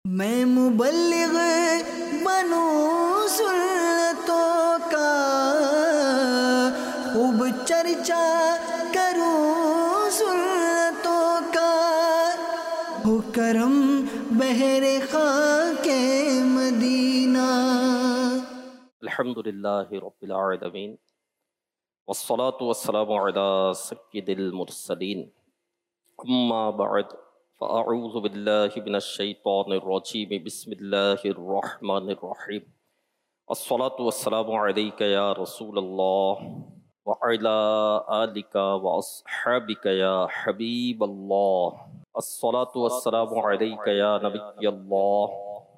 میں مبلغ بنوں سنتوں کا، خوب چرچا کروں سنتوں کا، ہو کرم بہر خاک مدینہ۔ الحمدللہ رب العالمین والصلاة والسلام علی سید المرسلین، اما بعد فاعوذ باللہ من الشیطان الرجیم، بسم اللہ الرحمن الرحیم۔ الصلاة والسلام علیک یا رسول اللہ وعلی آلک واصحابک یا حبیب اللہ۔ الصلاة والسلام علیک یا نبی اللہ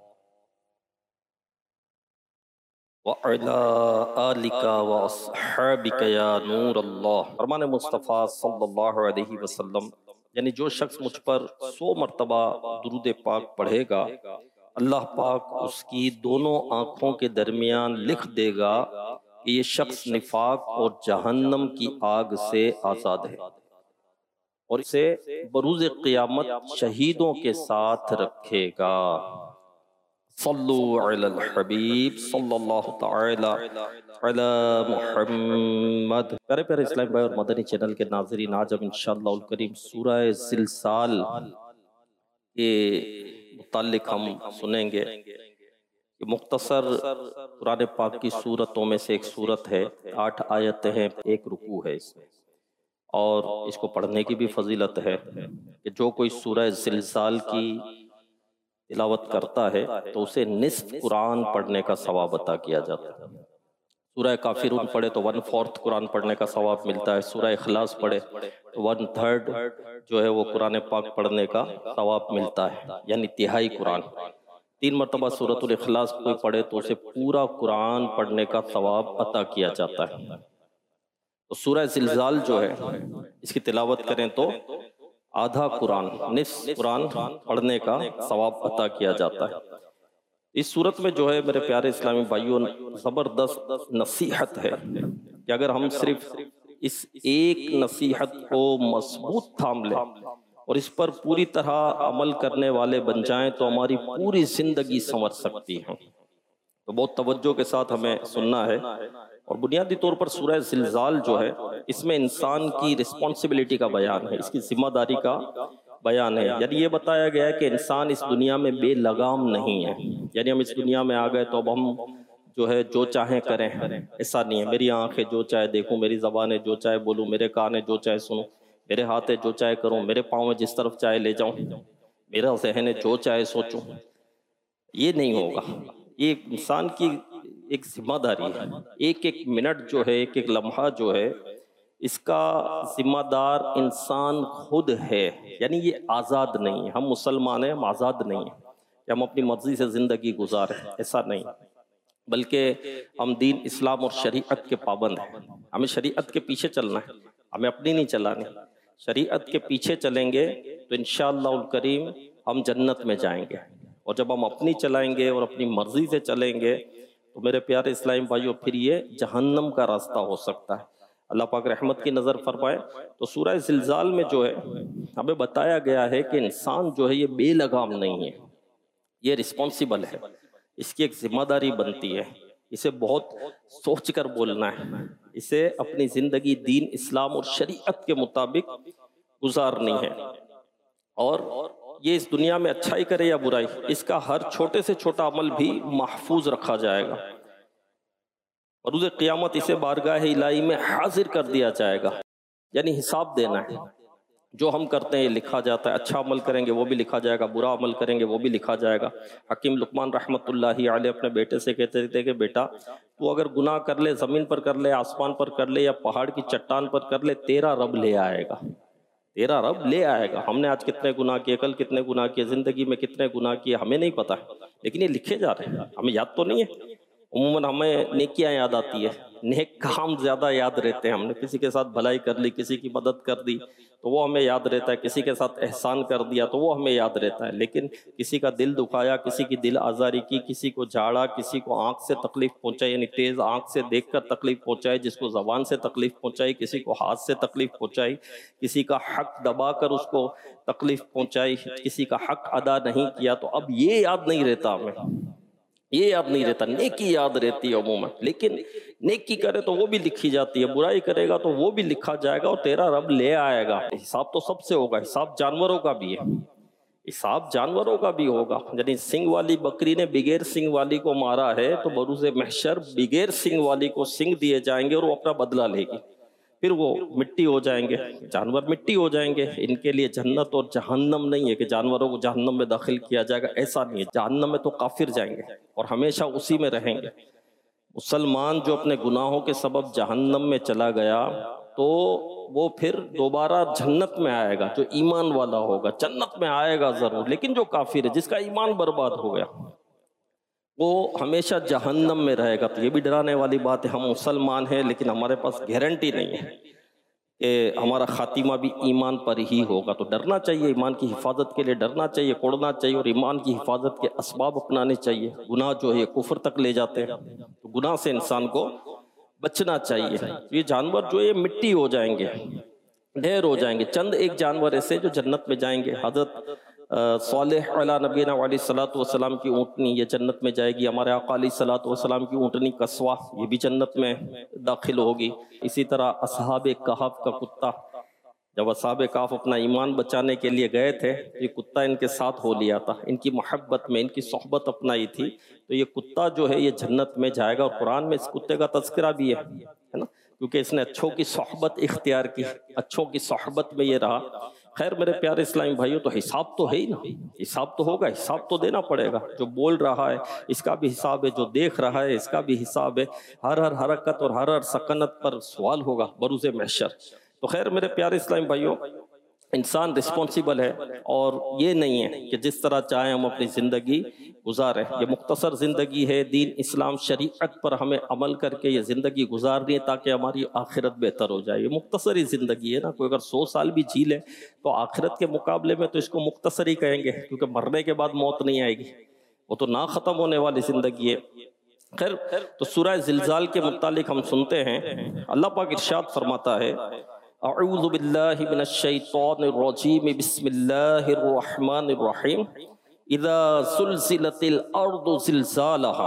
وَعَلَىٰ آلِكَ وَأَصْحَابِكَ يَا نور اللہ۔ فرمان مصطفیٰ صلی اللہ علیہ وسلم، یعنی جو شخص مجھ پر 100 مرتبہ درود پاک پڑھے گا، اللہ پاک اس کی دونوں آنکھوں کے درمیان لکھ دے گا کہ یہ شخص نفاق اور جہنم کی آگ سے آزاد ہے، اور اسے بروز قیامت شہیدوں کے ساتھ رکھے گا۔ صلو علی الحبیب صلی اللہ تعالی علی محمد۔ پیارے پیارے اسلام بھائی اور مدنی چینل کے ناظرین، آج ہم انشاءاللہ الکریم سورہ زلزال کے متعلق ہم سنیں گے۔ یہ مختصر قرآن پاک کی سورتوں میں سے ایک سورت ہے، 8 آیتیں ہیں، ایک رکوع ہے اس میں، اور اس کو پڑھنے کی بھی فضیلت ہے کہ جو کوئی سورہ زلزال کی تلاوت کرتا ہے تو اسے نصف قرآن پڑھنے کا ثواب عطا کیا جاتا ہے۔ سورہ کافرون پڑھے تو 1/4 قرآن پڑھنے کا ثواب ملتا ہے، سورہ اخلاص پڑھے تو 1/3 جو ہے وہ قرآن پاک پڑھنے کا ثواب ملتا ہے، یعنی تہائی قرآن۔ 3 مرتبہ سورۃ الاخلاص کوئی پڑھے تو اسے پورا قرآن پڑھنے کا ثواب عطا کیا جاتا ہے۔ تو سورہ زلزال جو ہے اس کی تلاوت کریں تو آدھا قرآن، نصف قرآن پڑھنے کا ثواب عطا کیا جاتا ہے۔ اس صورت میں جو ہے میرے پیارے اسلامی بھائیوں، زبردست نصیحت ہے کہ اگر ہم صرف اس ایک نصیحت کو مضبوط تھام لیں اور اس پر پوری طرح عمل کرنے والے بن جائیں تو ہماری پوری زندگی سنور سکتی ہے۔ تو بہت توجہ کے ساتھ ہمیں سننا ہے، اور بنیادی طور پر سورہ زلزال جو ہے اس میں انسان کی رسپانسبلٹی کا بیان ہے، اس کی ذمہ داری کا بیان ہے۔ یعنی یہ بتایا گیا ہے کہ انسان اس دنیا میں بے لگام نہیں ہے، یعنی ہم اس دنیا میں آ گئے تو اب ہم جو ہے جو چاہیں کریں، ایسا نہیں ہے۔ میری آنکھ ہے جو چاہے دیکھوں، میری زبان ہے جو چاہے بولوں، میرے کان ہے جو چاہے سنوں، میرے ہاتھ ہے جو چاہے کروں، میرے پاؤں ہے جس طرف چاہے لے جاؤں، میرا ذہن ہے جو چاہے سوچوں۔ یہ نہیں ہوگا، یہ انسان کی ایک ذمہ داری ہے۔ ایک ایک منٹ جو ہے، ایک ایک لمحہ جو ہے، اس کا ذمہ دار انسان خود ہے، یعنی یہ آزاد نہیں ہے۔ ہم مسلمان ہیں، ہم آزاد نہیں ہیں کہ ہم اپنی مرضی سے زندگی گزاریں، ایسا نہیں، بلکہ ہم دین اسلام اور شریعت کے پابند ہیں۔ ہمیں شریعت کے پیچھے چلنا ہے، ہمیں اپنی نہیں چلانی۔ شریعت کے پیچھے چلیں گے تو انشاءاللہ الکریم ہم جنت میں جائیں گے، اور جب ہم اپنی چلائیں گے اور اپنی مرضی سے چلیں گے تو میرے پیارے اسلام بھائیوں پھر یہ جہنم کا راستہ ہو سکتا ہے۔ اللہ پاک رحمت کی نظر فرمائے۔ تو سورہ زلزال میں جو ہے ہمیں بتایا گیا ہے کہ انسان جو ہے یہ بے لگام نہیں ہے، یہ رسپانسیبل ہے، اس کی ایک ذمہ داری بنتی ہے، اسے بہت سوچ کر بولنا ہے، اسے اپنی زندگی دین اسلام اور شریعت کے مطابق گزارنی ہے، اور یہ اس دنیا میں اچھائی کرے یا برائی، اس کا ہر چھوٹے سے چھوٹا عمل بھی محفوظ رکھا جائے گا، اور روز قیامت اسے بارگاہ الہی میں حاضر کر دیا جائے گا، یعنی حساب دینا ہے۔ جو ہم کرتے ہیں یہ لکھا جاتا ہے، اچھا عمل کریں گے وہ بھی لکھا جائے گا، برا عمل کریں گے وہ بھی لکھا جائے گا۔ حکیم لقمان رحمت اللہ علیہ اپنے بیٹے سے کہتے تھے کہ بیٹا تو اگر گناہ کر لے، زمین پر کر لے، آسمان پر کر لے، یا پہاڑ کی چٹان پر کر لے، تیرا رب لے آئے گا، تیرا رب لے آئے گا۔ ہم نے آج کتنے گناہ کیے، کل کتنے گناہ کیے، زندگی میں کتنے گناہ کیے ہمیں نہیں پتا، لیکن یہ لکھے جا رہے ہیں، ہمیں یاد تو نہیں ہے۔ عموماً ہمیں نیکیاں یاد آتی ہے، نیک کام زیادہ یاد رہتے ہیں. ہم نے کسی کے ساتھ بھلائی کر لی، کسی کی مدد کر دی تو وہ ہمیں یاد رہتا ہے، کسی کے ساتھ احسان کر دیا تو وہ ہمیں یاد رہتا ہے. لیکن کسی کا دل دکھایا، کسی کی دل آزاری کی، کسی کو جھاڑا، کسی کو آنکھ سے تکلیف پہنچائی، یعنی تیز آنکھ سے دیکھ کر تکلیف پہنچائی، جس کو زبان سے تکلیف پہنچائی، کسی کو ہاتھ سے تکلیف پہنچائی، کسی کا حق دبا کر اس کو تکلیف پہنچائی، کسی کا حق ادا نہیں کیا، تو اب یہ یاد نہیں رہتا ہمیں، یہ یاد نہیں رہتا. نیکی یاد رہتی ہے عموماً، لیکن نیکی کرے تو وہ بھی لکھی جاتی ہے، برائی کرے گا تو وہ بھی لکھا جائے گا اور تیرا رب لے آئے گا. حساب تو سب سے ہوگا، حساب جانوروں کا بھی ہے، حساب جانوروں کا بھی ہوگا. یعنی سنگ والی بکری نے بغیر سنگ والی کو مارا ہے تو بروز محشر بغیر سنگ والی کو سنگ دیے جائیں گے اور وہ اپنا بدلہ لے گی، پھر وہ مٹی ہو جائیں گے، جانور مٹی ہو جائیں گے. ان کے لیے جنت اور جہنم نہیں ہے کہ جانوروں کو جہنم میں داخل کیا جائے گا، ایسا نہیں ہے. جہنم میں تو کافر جائیں گے اور ہمیشہ اسی میں رہیں گے. مسلمان جو اپنے گناہوں کے سبب جہنم میں چلا گیا تو وہ پھر دوبارہ جنت میں آئے گا. جو ایمان والا ہوگا جنت میں آئے گا ضرور، لیکن جو کافر ہے، جس کا ایمان برباد ہو گیا، وہ ہمیشہ جہنم میں رہے گا. تو یہ بھی ڈرانے والی بات ہے. ہم مسلمان ہیں لیکن ہمارے پاس گارنٹی نہیں ہے کہ ہمارا خاتمہ بھی ایمان پر ہی ہوگا. تو ڈرنا چاہیے، ایمان کی حفاظت کے لیے ڈرنا چاہیے، کوڑنا چاہیے اور ایمان کی حفاظت کے اسباب اپنانے چاہیے. گناہ جو ہے یہ کفر تک لے جاتے ہیں، تو گناہ سے انسان کو بچنا چاہیے. یہ جانور جو ہے یہ مٹی ہو جائیں گے، ڈھیر ہو جائیں گے. چند ایک جانور ایسے جو جنت میں جائیں گے. حضرت صالح علیہ نبینا علیہ الصلوۃ والسلام کی اونٹنی یہ جنت میں جائے گی. ہمارے آقا علیہ الصلوۃ والسلام کی اونٹنی قصوہ یہ بھی جنت میں داخل ہوگی. اسی طرح اصحاب کہف کا کتا، جب اصحاب کہف اپنا ایمان بچانے کے لیے گئے تھے یہ کتا ان کے ساتھ ہو لیا تھا. ان کی محبت میں، ان کی صحبت اپنائی تھی، تو یہ کتا جو ہے یہ جنت میں جائے گا. اور قرآن میں اس کتے کا تذکرہ بھی ہے نا، کیونکہ اس نے اچھوں کی صحبت اختیار کی، اچھوں کی صحبت میں یہ رہا. خیر میرے پیارے اسلامی بھائیوں، تو حساب تو ہے ہی نا، حساب تو ہوگا، حساب تو دینا پڑے گا. جو بول رہا ہے اس کا بھی حساب ہے، جو دیکھ رہا ہے اس کا بھی حساب ہے. ہر حرکت اور ہر سکنت پر سوال ہوگا بروز محشر. تو خیر میرے پیارے اسلامی بھائیوں، انسان رسپانسیبل ہے اور یہ نہیں ہے کہ جس طرح چاہیں ہم اپنی زندگی گزاریں. یہ مختصر زندگی ہے، دین اسلام شریعت پر ہمیں عمل کر کے یہ زندگی گزارنی ہے تاکہ ہماری آخرت بہتر ہو جائے. یہ مختصر ہی زندگی ہے نا. کوئی اگر 100 سال بھی جی لے تو آخرت کے مقابلے میں تو اس کو مختصر ہی کہیں گے، کیونکہ مرنے کے بعد موت نہیں آئے گی، وہ تو نہ ختم ہونے والی زندگی ہے. خیر تو سورہ زلزال کے متعلق ہم سنتے ہیں، اللہ پاک ارشاد فرماتا ہے، اعوذ باللہ من الشیطان الرجیم، بسم اللہ الرحمن الرحیم، اذا زلزلت الارض زلزالہا.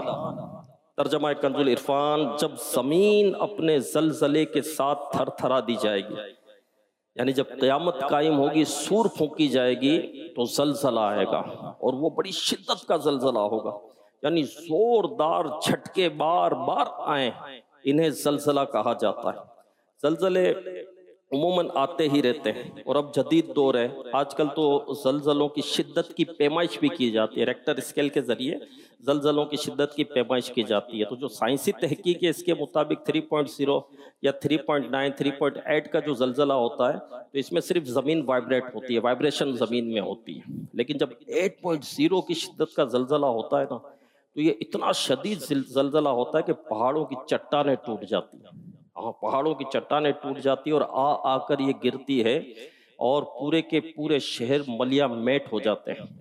ترجمہ کنز العرفان، جب زمین اپنے زلزلے کے ساتھ تھر تھرا دی جائے گی، یعنی جب قیامت قائم ہوگی، سور پھونکی جائے گی تو زلزلہ آئے گا، اور وہ بڑی شدت کا زلزلہ ہوگا. یعنی زوردار جھٹکے بار بار آئیں، انہیں زلزلہ کہا جاتا ہے. زلزلے عموماً آتے ہی رہتے ہیں، اور اب جدید دور ہے، آج کل تو زلزلوں کی شدت کی پیمائش بھی کی جاتی ہے. ریکٹر اسکیل کے ذریعے زلزلوں کی شدت کی پیمائش کی جاتی ہے. تو جو سائنسی تحقیق ہے اس کے مطابق 3.0 یا 3.9 3.8 کا جو زلزلہ ہوتا ہے تو اس میں صرف زمین وائبریٹ ہوتی ہے، وائبریشن زمین میں ہوتی ہے. لیکن جب 8.0 کی شدت کا زلزلہ ہوتا ہے نا تو یہ اتنا شدید زلزلہ ہوتا ہے کہ پہاڑوں کی چٹانیں ٹوٹ جاتی ہیں. پہاڑوں کی چٹانیں ٹوٹ جاتی ہے اور آ کر یہ گرتی ہے اور پورے کے پورے شہر ملیا میٹ ہو جاتے ہیں.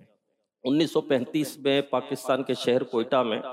1935 میں پاکستان کے شہر کوئٹہ میں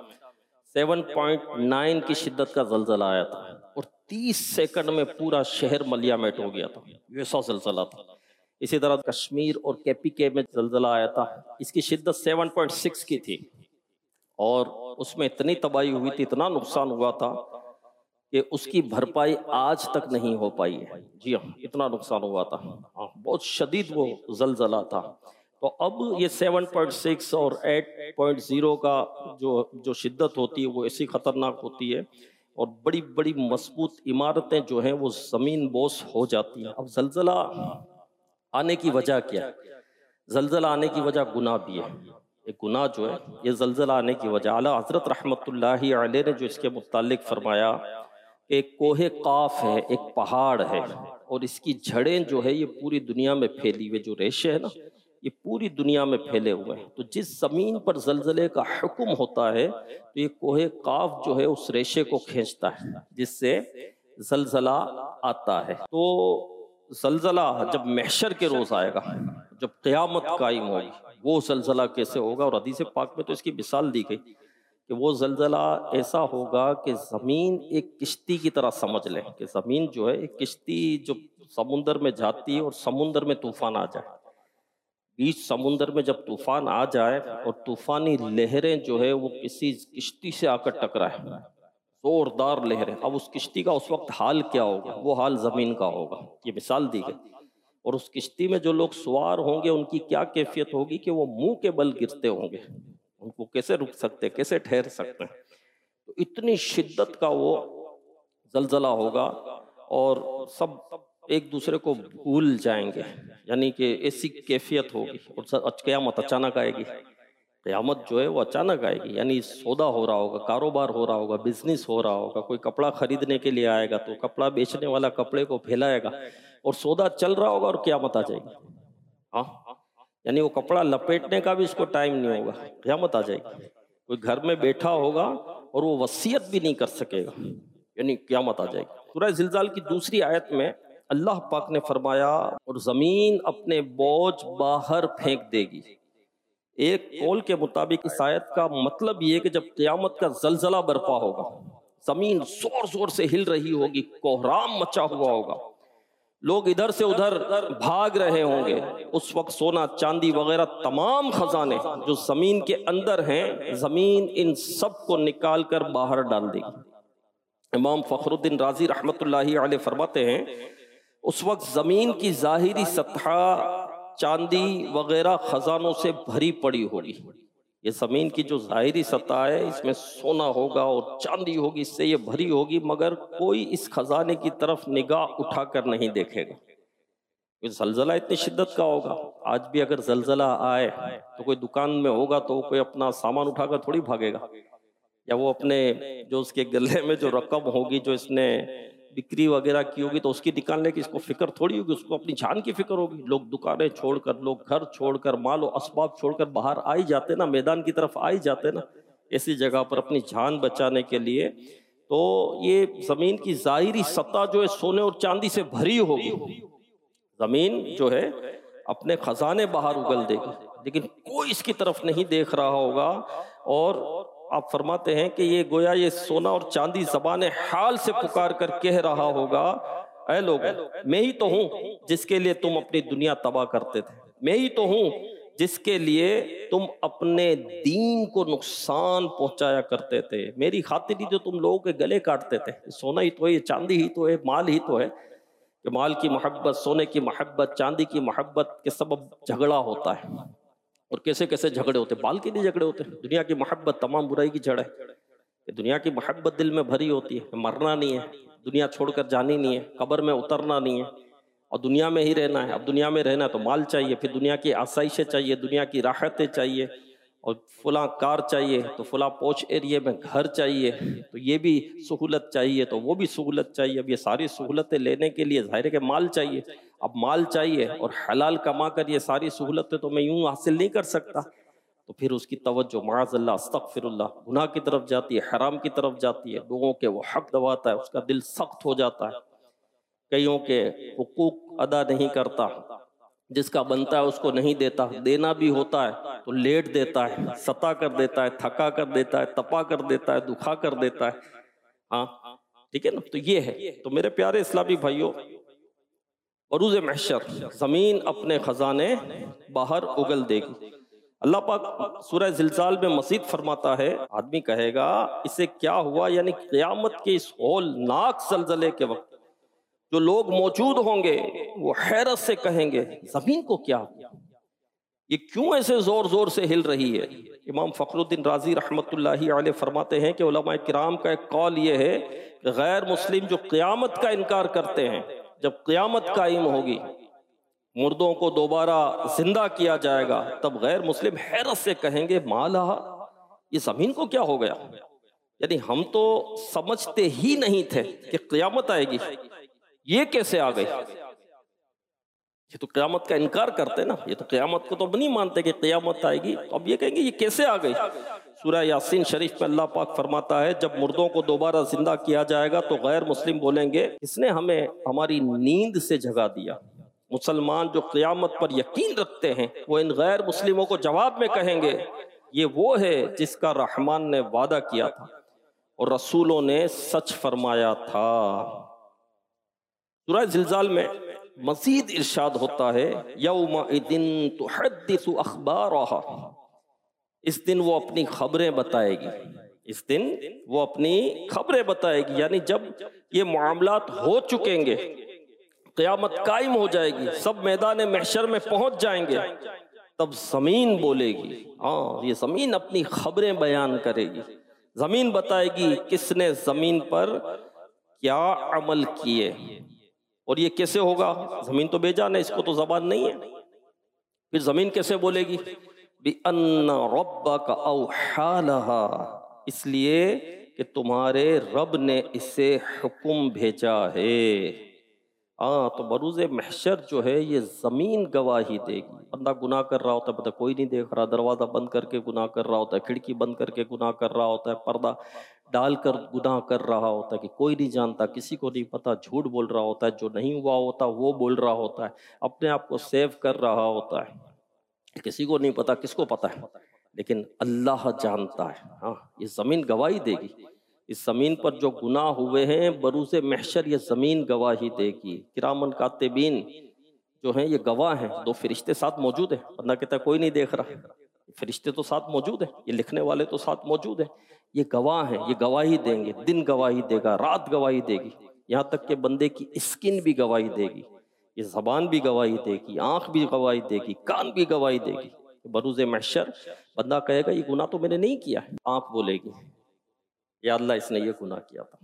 7.9 کی شدت کا زلزلہ آیا تھا اور 30 سیکنڈ میں پورا شہر ملیا میٹ ہو گیا تھا. ایسا زلزلہ تھا. اسی طرح کشمیر اور KPK میں زلزلہ آیا تھا، اس کی شدت 7.6 کی تھی اور اس میں اتنی تباہی ہوئی تھی، اتنا نقصان ہوا تھا کہ اس کی بھرپائی آج تک نہیں ہو پائی ہے. جی ہاں، اتنا نقصان ہوا تھا، بہت شدید وہ زلزلہ تھا. تو اب یہ 7.6 اور 8.0 کا جو شدت ہوتی ہے وہ ایسی خطرناک ہوتی ہے اور بڑی بڑی مضبوط عمارتیں جو ہیں وہ زمین بوس ہو جاتی ہیں. اب زلزلہ آنے کی وجہ کیا ہے؟ زلزلہ آنے کی وجہ گناہ بھی ہے. ایک گناہ جو ہے یہ زلزلہ آنے کی وجہ، اعلیٰ حضرت رحمت اللہ علیہ نے جو اس کے متعلق فرمایا، ایک کوہ قاف ہے، ایک پہاڑ ہے اور اس کی جھڑیں جو ہے یہ پوری دنیا میں پھیلی ہوئی، جو ریشے ہے نا یہ پوری دنیا میں پھیلے ہوئے ہیں۔ تو جس زمین پر زلزلے کا حکم ہوتا ہے تو یہ کوہ قاف جو ہے اس ریشے کو کھینچتا ہے جس سے زلزلہ آتا ہے۔ تو زلزلہ جب محشر کے روز آئے گا، جب قیامت قائم ہوگی، وہ زلزلہ کیسے ہوگا؟ اور حدیث پاک میں تو اس کی مثال دی گئی کہ وہ زلزلہ ایسا ہوگا کہ زمین ایک کشتی کی طرح سمجھ لیں کہ زمین جو ہے ایک کشتی جو سمندر میں جاتی ہے اور سمندر میں طوفان آ جائے، بیچ سمندر میں جب طوفان آ جائے اور طوفانی لہریں جو ہے وہ کسی کشتی سے آ کر ٹکرائے، زوردار لہریں، اب اس کشتی کا اس وقت حال کیا ہوگا؟ وہ حال زمین کا ہوگا، یہ مثال دی گئی۔ اور اس کشتی میں جو لوگ سوار ہوں گے ان کی کیا کیفیت ہوگی کہ وہ منہ کے بل گرتے ہوں گے، ان کو کیسے رک سکتے، کیسے ٹھہر سکتے ہیں؟ تو اتنی شدت کا وہ زلزلہ ہوگا اور سب ایک دوسرے کو بھول جائیں گے، یعنی کہ ایسی کیفیت ہوگی۔ اور قیامت اچانک آئے گی، قیامت جو ہے وہ اچانک آئے گی، یعنی سودا ہو رہا ہوگا، کاروبار ہو رہا ہوگا، بزنس ہو رہا ہوگا، کوئی کپڑا خریدنے کے لیے آئے گا تو کپڑا بیچنے والا کپڑے کو پھیلائے گا اور سودا چل رہا ہوگا اور قیامت آ جائے گی۔ ہاں، یعنی وہ کپڑا لپیٹنے کا بھی اس کو ٹائم نہیں ہوگا، قیامت آ جائے گی۔ کوئی گھر میں بیٹھا ہوگا اور وہ وصیت بھی نہیں کر سکے گا، یعنی قیامت آ جائے گی۔ سورہ زلزال کی دوسری آیت میں اللہ پاک نے فرمایا اور زمین اپنے بوجھ باہر پھینک دے گی۔ ایک قول کے مطابق اس آیت کا مطلب یہ کہ جب قیامت کا زلزلہ برپا ہوگا، زمین زور زور سے ہل رہی ہوگی، کوہرام مچا ہوا ہوگا، لوگ ادھر سے ادھر بھاگ رہے ہوں گے، اس وقت سونا چاندی وغیرہ تمام خزانے جو زمین کے اندر ہیں، زمین ان سب کو نکال کر باہر ڈال دے گی۔ امام فخر الدین رازی رحمت اللہ علیہ فرماتے ہیں اس وقت زمین کی ظاہری سطح چاندی وغیرہ خزانوں سے بھری پڑی ہوگی۔ یہ زمین کی جو ظاہری سطح ہے اس میں سونا ہوگا اور چاندی ہوگی، اس سے یہ بھری ہوگی، مگر کوئی اس خزانے کی طرف نگاہ اٹھا کر نہیں دیکھے گا۔ یہ زلزلہ اتنی شدت کا ہوگا۔ آج بھی اگر زلزلہ آئے تو کوئی دکان میں ہوگا تو کوئی اپنا سامان اٹھا کر تھوڑی بھاگے گا، یا وہ اپنے جو اس کے گلے میں جو رقم ہوگی جو اس نے بکری وغیرہ کی ہوگی تو اس کی نکالنے کی اس کو فکر تھوڑی ہوگی، اس کو اپنی جان کی فکر ہوگی۔ لوگ دکانیں چھوڑ کر، لوگ گھر چھوڑ کر، مال و اسباب چھوڑ کر باہر آئی جاتے نا، میدان کی طرف آئی جاتے نا، ایسی جگہ پر اپنی جان بچانے کے لیے۔ تو یہ زمین کی ظاہری سطح جو ہے سونے اور چاندی سے بھری ہوگی، زمین جو ہے اپنے خزانے باہر اگل دے گی، لیکن کوئی اس کی طرف نہیں دیکھ رہا ہوگا۔ اور آپ فرماتے ہیں کہ یہ گویا یہ سونا اور چاندی زبان حال سے پکار کر کہہ رہا ہوگا، اے لوگو، میں ہی تو ہوں جس کے لیے تم اپنی دنیا تباہ کرتے تھے، میں ہی تو ہوں جس کے لیے تم اپنے دین کو نقصان پہنچایا کرتے تھے، میری خاطر ہی جو تم لوگوں کے گلے کاٹتے تھے۔ سونا ہی تو ہے، چاندی ہی تو ہے، مال ہی تو ہے کہ مال کی محبت، سونے کی محبت، چاندی کی محبت کے سبب جھگڑا ہوتا ہے۔ اور کیسے کیسے جھگڑے ہوتے ہیں، بال کے لیے جھگڑے ہوتے ہیں۔ دنیا کی محبت تمام برائی کی جڑ ہے کہ دنیا کی محبت دل میں بھری ہوتی ہے، مرنا نہیں ہے، دنیا چھوڑ کر جانی نہیں ہے، قبر میں اترنا نہیں ہے، اور دنیا میں ہی رہنا ہے۔ اب دنیا میں رہنا ہے تو مال چاہیے، پھر دنیا کی آسائشیں چاہیے، دنیا کی راحتیں چاہیے، اور فلاں کار چاہیے تو فلاں پوش ایریے میں گھر چاہیے، تو یہ بھی سہولت چاہیے تو وہ بھی سہولت چاہیے۔ اب یہ ساری سہولتیں لینے کے لیے ظاہر ہے کہ مال چاہیے، اب مال چاہیے اور حلال کما کر یہ ساری سہولتیں تو میں یوں حاصل نہیں کر سکتا، تو پھر اس کی توجہ معاذ اللہ، استغفر اللہ، گناہ کی طرف جاتی ہے، حرام کی طرف جاتی ہے، لوگوں کے وہ حق دباتا ہے، اس کا دل سخت ہو جاتا ہے، کئیوں کے حقوق ادا نہیں کرتا، جس کا بنتا ہے اس کو نہیں دیتا، دینا بھی ہوتا ہے تو لیٹ دیتا ہے، ستا کر دیتا ہے، تھکا کر دیتا ہے، تپا کر دیتا ہے، دکھا کر دیتا ہے۔ ہاں ٹھیک ہے نا، تو یہ ہے۔ تو میرے پیارے اسلامی بھائیوں، بروز محشر زمین اپنے خزانے باہر اگل دے گی۔ اللہ پاک سورہ زلزال میں مزید فرماتا ہے، آدمی کہے گا اسے کیا ہوا، یعنی قیامت کے اس ہولناک زلزلے کے وقت جو لوگ موجود ہوں گے وہ حیرت سے کہیں گے زمین کو کیا ہوا، یہ کیوں ایسے زور زور سے ہل رہی ہے۔ امام فخر الدین رازی رحمت اللہ علیہ فرماتے ہیں کہ علماء کرام کا ایک قول یہ ہے کہ غیر مسلم جو قیامت کا انکار کرتے ہیں، جب قیامت قائم ہوگی، مردوں کو دوبارہ زندہ کیا جائے گا، تب غیر مسلم حیرت سے کہیں گے مالا، یہ زمین کو کیا ہو گیا، یعنی ہم تو سمجھتے ہی نہیں تھے کہ قیامت آئے گی، یہ کیسے آ گئی۔ یہ تو قیامت کا انکار کرتے نا، یہ تو قیامت کو تو نہیں مانتے کہ قیامت آئے گی، اب یہ کہیں گے یہ کیسے آ گئی؟ سورہ یاسین شریف میں اللہ پاک فرماتا ہے جب مردوں کو دوبارہ زندہ کیا جائے گا تو غیر مسلم بولیں گے اس نے ہمیں ہماری نیند سے جگا دیا۔ مسلمان جو قیامت پر یقین رکھتے ہیں وہ ان غیر مسلموں کو جواب میں کہیں گے یہ وہ ہے جس کا رحمان نے وعدہ کیا تھا اور رسولوں نے سچ فرمایا تھا۔ سورہ زلزال میں مزید ارشاد ہوتا ہے یومئذ تحدث اخبارہا، اس دن وہ اپنی خبریں بتائے گی، اس دن وہ اپنی خبریں بتائے گی، یعنی جب یہ معاملات ہو چکیں گے، قیامت قائم ہو جائے گی، سب میدان محشر میں پہنچ جائیں گے، تب زمین بولے گی، ہاں یہ زمین اپنی خبریں بیان کرے گی، زمین بتائے گی کس نے زمین پر کیا عمل کیے۔ اور یہ کیسے ہوگا؟ زمین تو بے جان ہے، اس کو تو زبان نہیں ہے، پھر زمین کیسے بولے گی؟ بِأَنَّ رَبَّكَ أَوْحَى لَهَا، اس لیے کہ تمہارے رب نے اسے حکم بھیجا ہے۔ تو بروز محشر جو ہے یہ زمین گواہی دے گی۔ بندہ گناہ کر رہا ہوتا ہے، بندہ کوئی نہیں دیکھ رہا، دروازہ بند کر کے گناہ کر رہا ہوتا ہے، کھڑکی بند کر کے گناہ کر رہا ہوتا ہے، پردہ ڈال کر گناہ کر رہا ہوتا ہے کہ کوئی نہیں جانتا، کسی کو نہیں پتا، جھوٹ بول رہا ہوتا ہے، جو نہیں ہوا ہوتا وہ بول رہا ہوتا ہے، اپنے آپ کو سیو کر رہا ہوتا ہے، کسی کو نہیں پتا، کس کو پتا ہے؟ لیکن اللہ جانتا ہے۔ یہ زمین گواہی دے گی، اس زمین پر جو گناہ ہوئے ہیں بروز محشر یہ زمین گواہی دے گی۔ کرامن کاتبین جو ہیں یہ گواہ ہیں، دو فرشتے ساتھ موجود ہیں، بندہ کہتا ہے کوئی نہیں دیکھ رہا، فرشتے تو ساتھ موجود ہیں، یہ لکھنے والے تو ساتھ موجود ہیں، یہ گواہ ہیں، یہ گواہی دیں گے، دن گواہی دے گا، رات گواہی دے گی، یہاں تک کہ بندے کی اسکن بھی گواہی دے گی، یہ زبان بھی گواہی دے گی، آنکھ بھی گواہی دے گی، کان بھی گواہی دے گی۔ بروز محشر بندہ کہے گا یہ گناہ تو میں نے نہیں کیا ہے، آنکھ بولے گی یا اللہ اس نے یہ گناہ کیا تھا،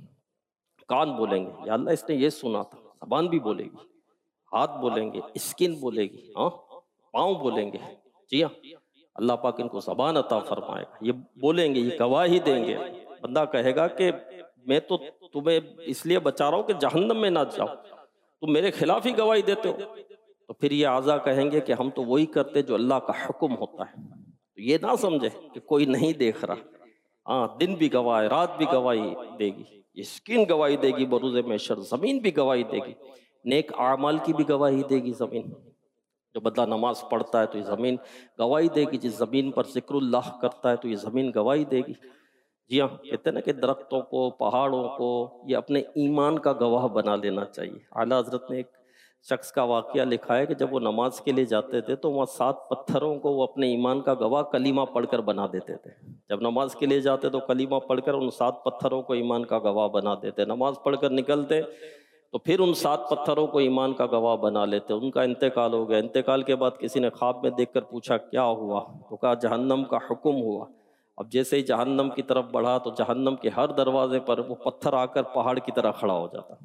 کان بولیں گے یا اللہ اس نے یہ سنا تھا، زبان بھی بولے گی، ہاتھ بولیں گے، اسکن بولے گی، پاؤں بولیں گے، جی ہاں اللہ پاک ان کو زبان عطا فرمائے گا، یہ بولیں گے، یہ گواہی دیں گے۔ بندہ کہے گا کہ میں تو تمہیں اس لیے بچا رہا ہوں کہ جہنم میں نہ جاؤ، تم میرے خلاف ہی گواہی دیتے ہو۔ تو پھر یہ اعضا کہیں گے کہ ہم تو وہی کرتے جو اللہ کا حکم ہوتا ہے، تو یہ نہ سمجھے کہ کوئی نہیں دیکھ رہا، دن بھی گواہ ہے، رات بھی گواہی دے گی، یہ اسکن گواہی دے گی بروز محشر، زمین بھی گواہی دے گی، نیک اعمال کی بھی گواہی دے گی زمین۔ جو بندہ نماز پڑھتا ہے تو یہ زمین گواہی دے گی، جس زمین پر ذکر اللہ کرتا ہے تو یہ زمین گواہی دے گی۔ جی ہاں، کہتے ہیں نا کہ درختوں کو، پہاڑوں کو یہ اپنے ایمان کا گواہ بنا لینا چاہیے۔ اعلیٰ حضرت نے ایک شخص کا واقعہ لکھا ہے کہ جب وہ نماز کے لیے جاتے تھے تو وہاں 7 پتھروں کو وہ اپنے ایمان کا گواہ کلمہ پڑھ کر بنا دیتے تھے۔ جب نماز کے لیے جاتے تو کلمہ پڑھ کر ان 7 پتھروں کو ایمان کا گواہ بنا دیتے، نماز پڑھ کر نکلتے تو پھر ان 7 پتھروں کو ایمان کا گواہ بنا لیتے۔ ان کا انتقال ہو گیا، انتقال کے بعد کسی نے خواب میں دیکھ کر پوچھا کیا ہوا، تو کہا جہنم کا حکم ہوا۔ اب جیسے ہی جہنم کی طرف بڑھا تو جہنم کے ہر دروازے پر وہ پتھر آ کر پہاڑ کی طرح کھڑا ہو جاتا،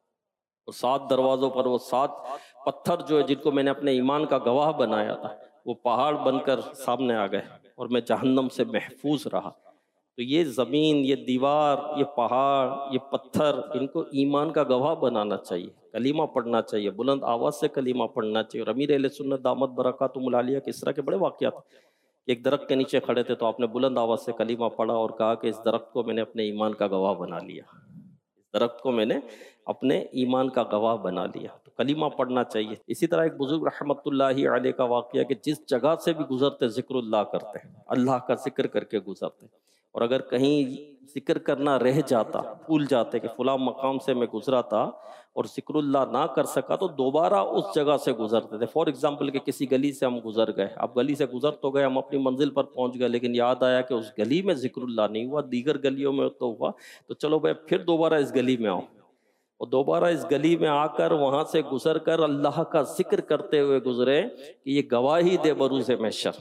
اور 7 دروازوں پر وہ 7 پتھر جو ہے جن کو میں نے اپنے ایمان کا گواہ بنایا تھا وہ پہاڑ بن کر سامنے آ گئے، اور میں جہنم سے محفوظ رہا۔ تو یہ زمین، یہ دیوار، یہ پہاڑ، یہ پتھر، ان کو ایمان کا گواہ بنانا چاہیے، کلمہ پڑھنا چاہیے، بلند آواز سے کلمہ پڑھنا چاہیے۔ اور امیر اہل سنت دامت برکاتہم العالیہ کے اس طرح کے بڑے واقعات، ایک درخت کے نیچے کھڑے تھے تو آپ نے بلند آواز سے کلمہ پڑھا اور کہا کہ اس درخت کو میں نے اپنے ایمان کا گواہ بنا لیا، اس درخت کو میں نے اپنے ایمان کا گواہ بنا لیا۔ تو کلمہ پڑھنا چاہیے۔ اسی طرح ایک بزرگ رحمت اللہ علیہ کا واقعہ کہ جس جگہ سے بھی گزرتے ذکر اللہ کرتے، اللہ کا ذکر کر کے گزرتے، اور اگر کہیں ذکر کرنا رہ جاتا، بھول جاتے کہ فلاں مقام سے میں گزرا تھا اور ذکر اللہ نہ کر سکا تو دوبارہ اس جگہ سے گزرتے تھے۔ فار ایگزامپل کہ کسی گلی سے ہم گزر گئے، اب گلی سے گزر تو گئے، ہم اپنی منزل پر پہنچ گئے، لیکن یاد آیا کہ اس گلی میں ذکر اللہ نہیں ہوا، دیگر گلیوں میں تو ہوا، تو چلو بھائی پھر دوبارہ اس گلی میں آؤ، اور دوبارہ اس گلی میں آ کر وہاں سے گزر کر اللہ کا ذکر کرتے ہوئے گزرے کہ یہ گواہی دے بروز محشر۔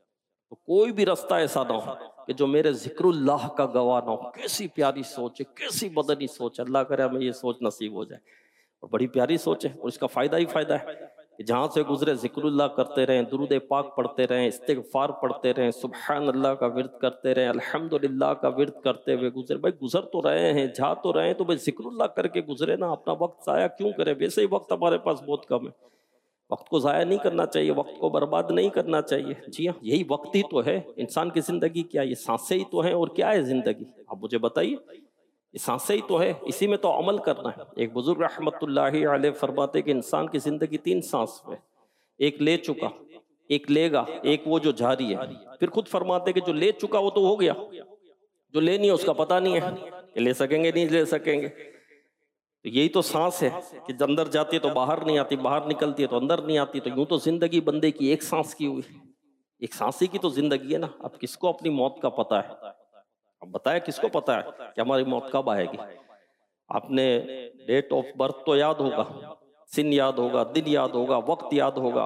تو کوئی بھی رستہ ایسا نہ ہو کہ جو میرے ذکر اللہ کا گواہ نہ ہو۔ کیسی پیاری سوچ ہے، کیسی مدنی سوچ ہے، اللہ کرے ہمیں یہ سوچ نصیب ہو جائے، اور بڑی پیاری سوچ ہے، اور اس کا فائدہ ہی فائدہ ہے کہ جہاں سے گزرے ذکر اللہ کرتے رہیں، درود پاک پڑھتے رہیں، استغفار پڑھتے رہیں، سبحان اللہ کا ورد کرتے رہیں، الحمدللہ کا ورد کرتے ہوئے گزرے۔ بھائی گزر تو رہے ہیں، جا تو رہے ہیں، تو بھائی ذکر اللہ کر کے گزرے نا، اپنا وقت ضائع کیوں کرے؟ ویسے ہی وقت ہمارے پاس بہت کم ہے، وقت کو ضائع نہیں کرنا چاہیے، وقت کو برباد نہیں کرنا چاہیے۔ جی ہاں، یہی وقت ہی تو ہے انسان کی زندگی، کیا یہ سانسیں ہی تو ہیں، اور کیا ہے زندگی؟ آپ مجھے بتائیے، یہ سانسیں ہی تو ہے، اسی میں تو عمل کرنا ہے۔ ایک بزرگ رحمت اللہ علیہ فرماتے کہ انسان کی زندگی 3 سانس میں، ایک لے چکا، ایک لے گا، ایک وہ جو جاری ہے۔ پھر خود فرماتے کہ جو لے چکا وہ تو ہو گیا، جو لے نہیں ہے اس کا پتہ نہیں ہے کہ لے سکیں گے نہیں لے سکیں گے۔ تو یہی تو سانس ہے کہ جب اندر جاتی ہے تو باہر نہیں آتی، باہر نکلتی ہے تو اندر نہیں آتی۔ تو یوں تو زندگی بندے کی ایک سانس کی ہوئی، ایک سانس ہی کی تو زندگی ہے نا۔ اب کس کو اپنی موت کا پتہ ہے؟ اب بتائیں کس کو پتہ ہے کہ ہماری موت کب آئے گی؟ آپ نے ڈیٹ آف برتھ تو یاد ہوگا، سن یاد ہوگا، دن یاد ہوگا، وقت یاد ہوگا،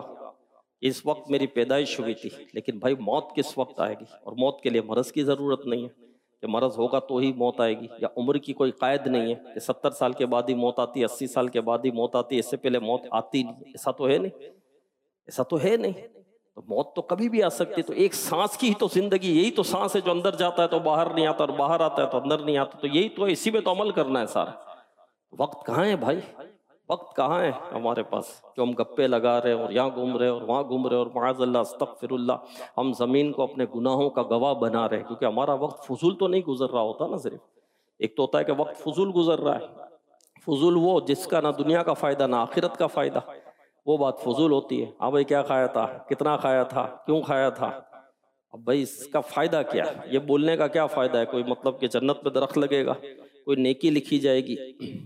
اس وقت میری پیدائش ہوئی تھی۔ لیکن بھائی موت کس وقت آئے گی؟ اور موت کے لیے مرض کی ضرورت نہیں ہے کہ مرض ہوگا تو ہی موت آئے گی، یا عمر کی کوئی قید نہیں ہے کہ 70 سال کے بعد ہی موت آتی ہے، 80 سال کے بعد ہی موت آتی ہے، اس سے پہلے موت آتی نہیں۔ ایسا تو ہے نہیں، ایسا تو ہے نہیں۔ تو موت تو کبھی بھی آ سکتی۔ تو ایک سانس کی ہی تو زندگی، یہی تو سانس ہے جو اندر جاتا ہے تو باہر نہیں آتا، اور باہر آتا ہے تو اندر نہیں آتا۔ تو یہی تو ہے، اسی میں تو عمل کرنا ہے سارا۔ وقت کہاں ہے بھائی؟ وقت کہاں ہے ہمارے پاس جو ہم گپے لگا رہے ہیں اور یہاں گھوم رہے ہیں اور وہاں گھوم رہے ہیں، اور معاذ اللہ استغفر اللہ ہم زمین کو اپنے گناہوں کا گواہ بنا رہے ہیں، کیونکہ ہمارا وقت فضول تو نہیں گزر رہا ہوتا نا۔ صرف ایک تو ہوتا ہے کہ وقت فضول گزر رہا ہے، فضول وہ جس کا نہ دنیا کا فائدہ نہ آخرت کا فائدہ، وہ بات فضول ہوتی ہے۔ ہاں بھائی کیا کھایا تھا، کتنا کھایا تھا، کیوں کھایا تھا؟ اب بھائی اس کا فائدہ کیا ہے؟ یہ بولنے کا کیا فائدہ ہے؟ کوئی مطلب کہ جنت میں درخت لگے گا، کوئی نیکی لکھی جائے گی،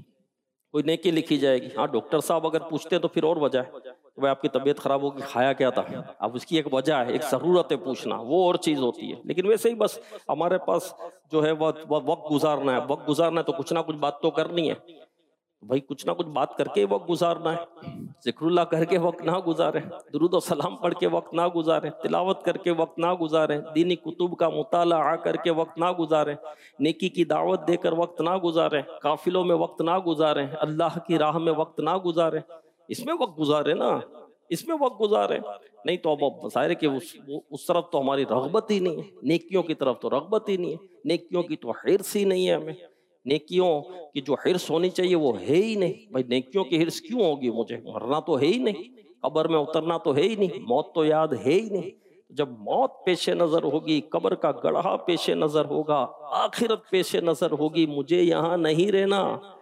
کوئی نیکی لکھی جائے گی۔ ہاں ڈاکٹر صاحب اگر پوچھتے تو پھر اور وجہ ہے کہ بھائی آپ کی طبیعت خراب ہوگی، کھایا کیا تھا؟ اب اس کی ایک وجہ ہے، ایک ضرورت ہے پوچھنا، وہ اور چیز ہوتی ہے۔ لیکن ویسے ہی بس ہمارے پاس جو ہے وقت گزارنا ہے، وقت گزارنا ہے تو کچھ نہ کچھ بات تو کرنی ہے بھائی، کچھ نہ کچھ بات کر کے وقت گزارنا ہے۔ ذکر اللہ کر کے وقت نہ گزاریں، درود و سلام پڑھ کے وقت نہ گزاریں، تلاوت کر کے وقت نہ گزاریں، دینی کتب کا مطالعہ کر کے وقت نہ گزاریں، نیکی کی دعوت دے کر وقت نہ گزاریں، قافلوں میں وقت نہ گزاریں، اللہ کی راہ میں وقت نہ گزاریں۔ اس میں وقت گزاریں نا، اس میں وقت گزاریں۔ نہیں تو اب ظاہر ہے کہ اس طرف تو ہماری رغبت ہی نہیں ہے، نیکیوں کی طرف تو رغبت ہی نہیں ہے، نیکیوں کی تو حرص ہی نہیں ہے ہمیں۔ نیکیوں کی جو حرص ہونی چاہیے وہ ہے ہی نہیں۔ بھائی نیکیوں کی حرص کیوں ہوگی؟ مجھے مرنا تو ہے ہی نہیں، قبر میں اترنا تو ہے ہی نہیں، موت تو یاد ہے ہی نہیں۔ جب موت پیش نظر ہوگی، قبر کا گڑھا پیش نظر ہوگا، آخرت پیش نظر ہوگی، مجھے یہاں نہیں رہنا،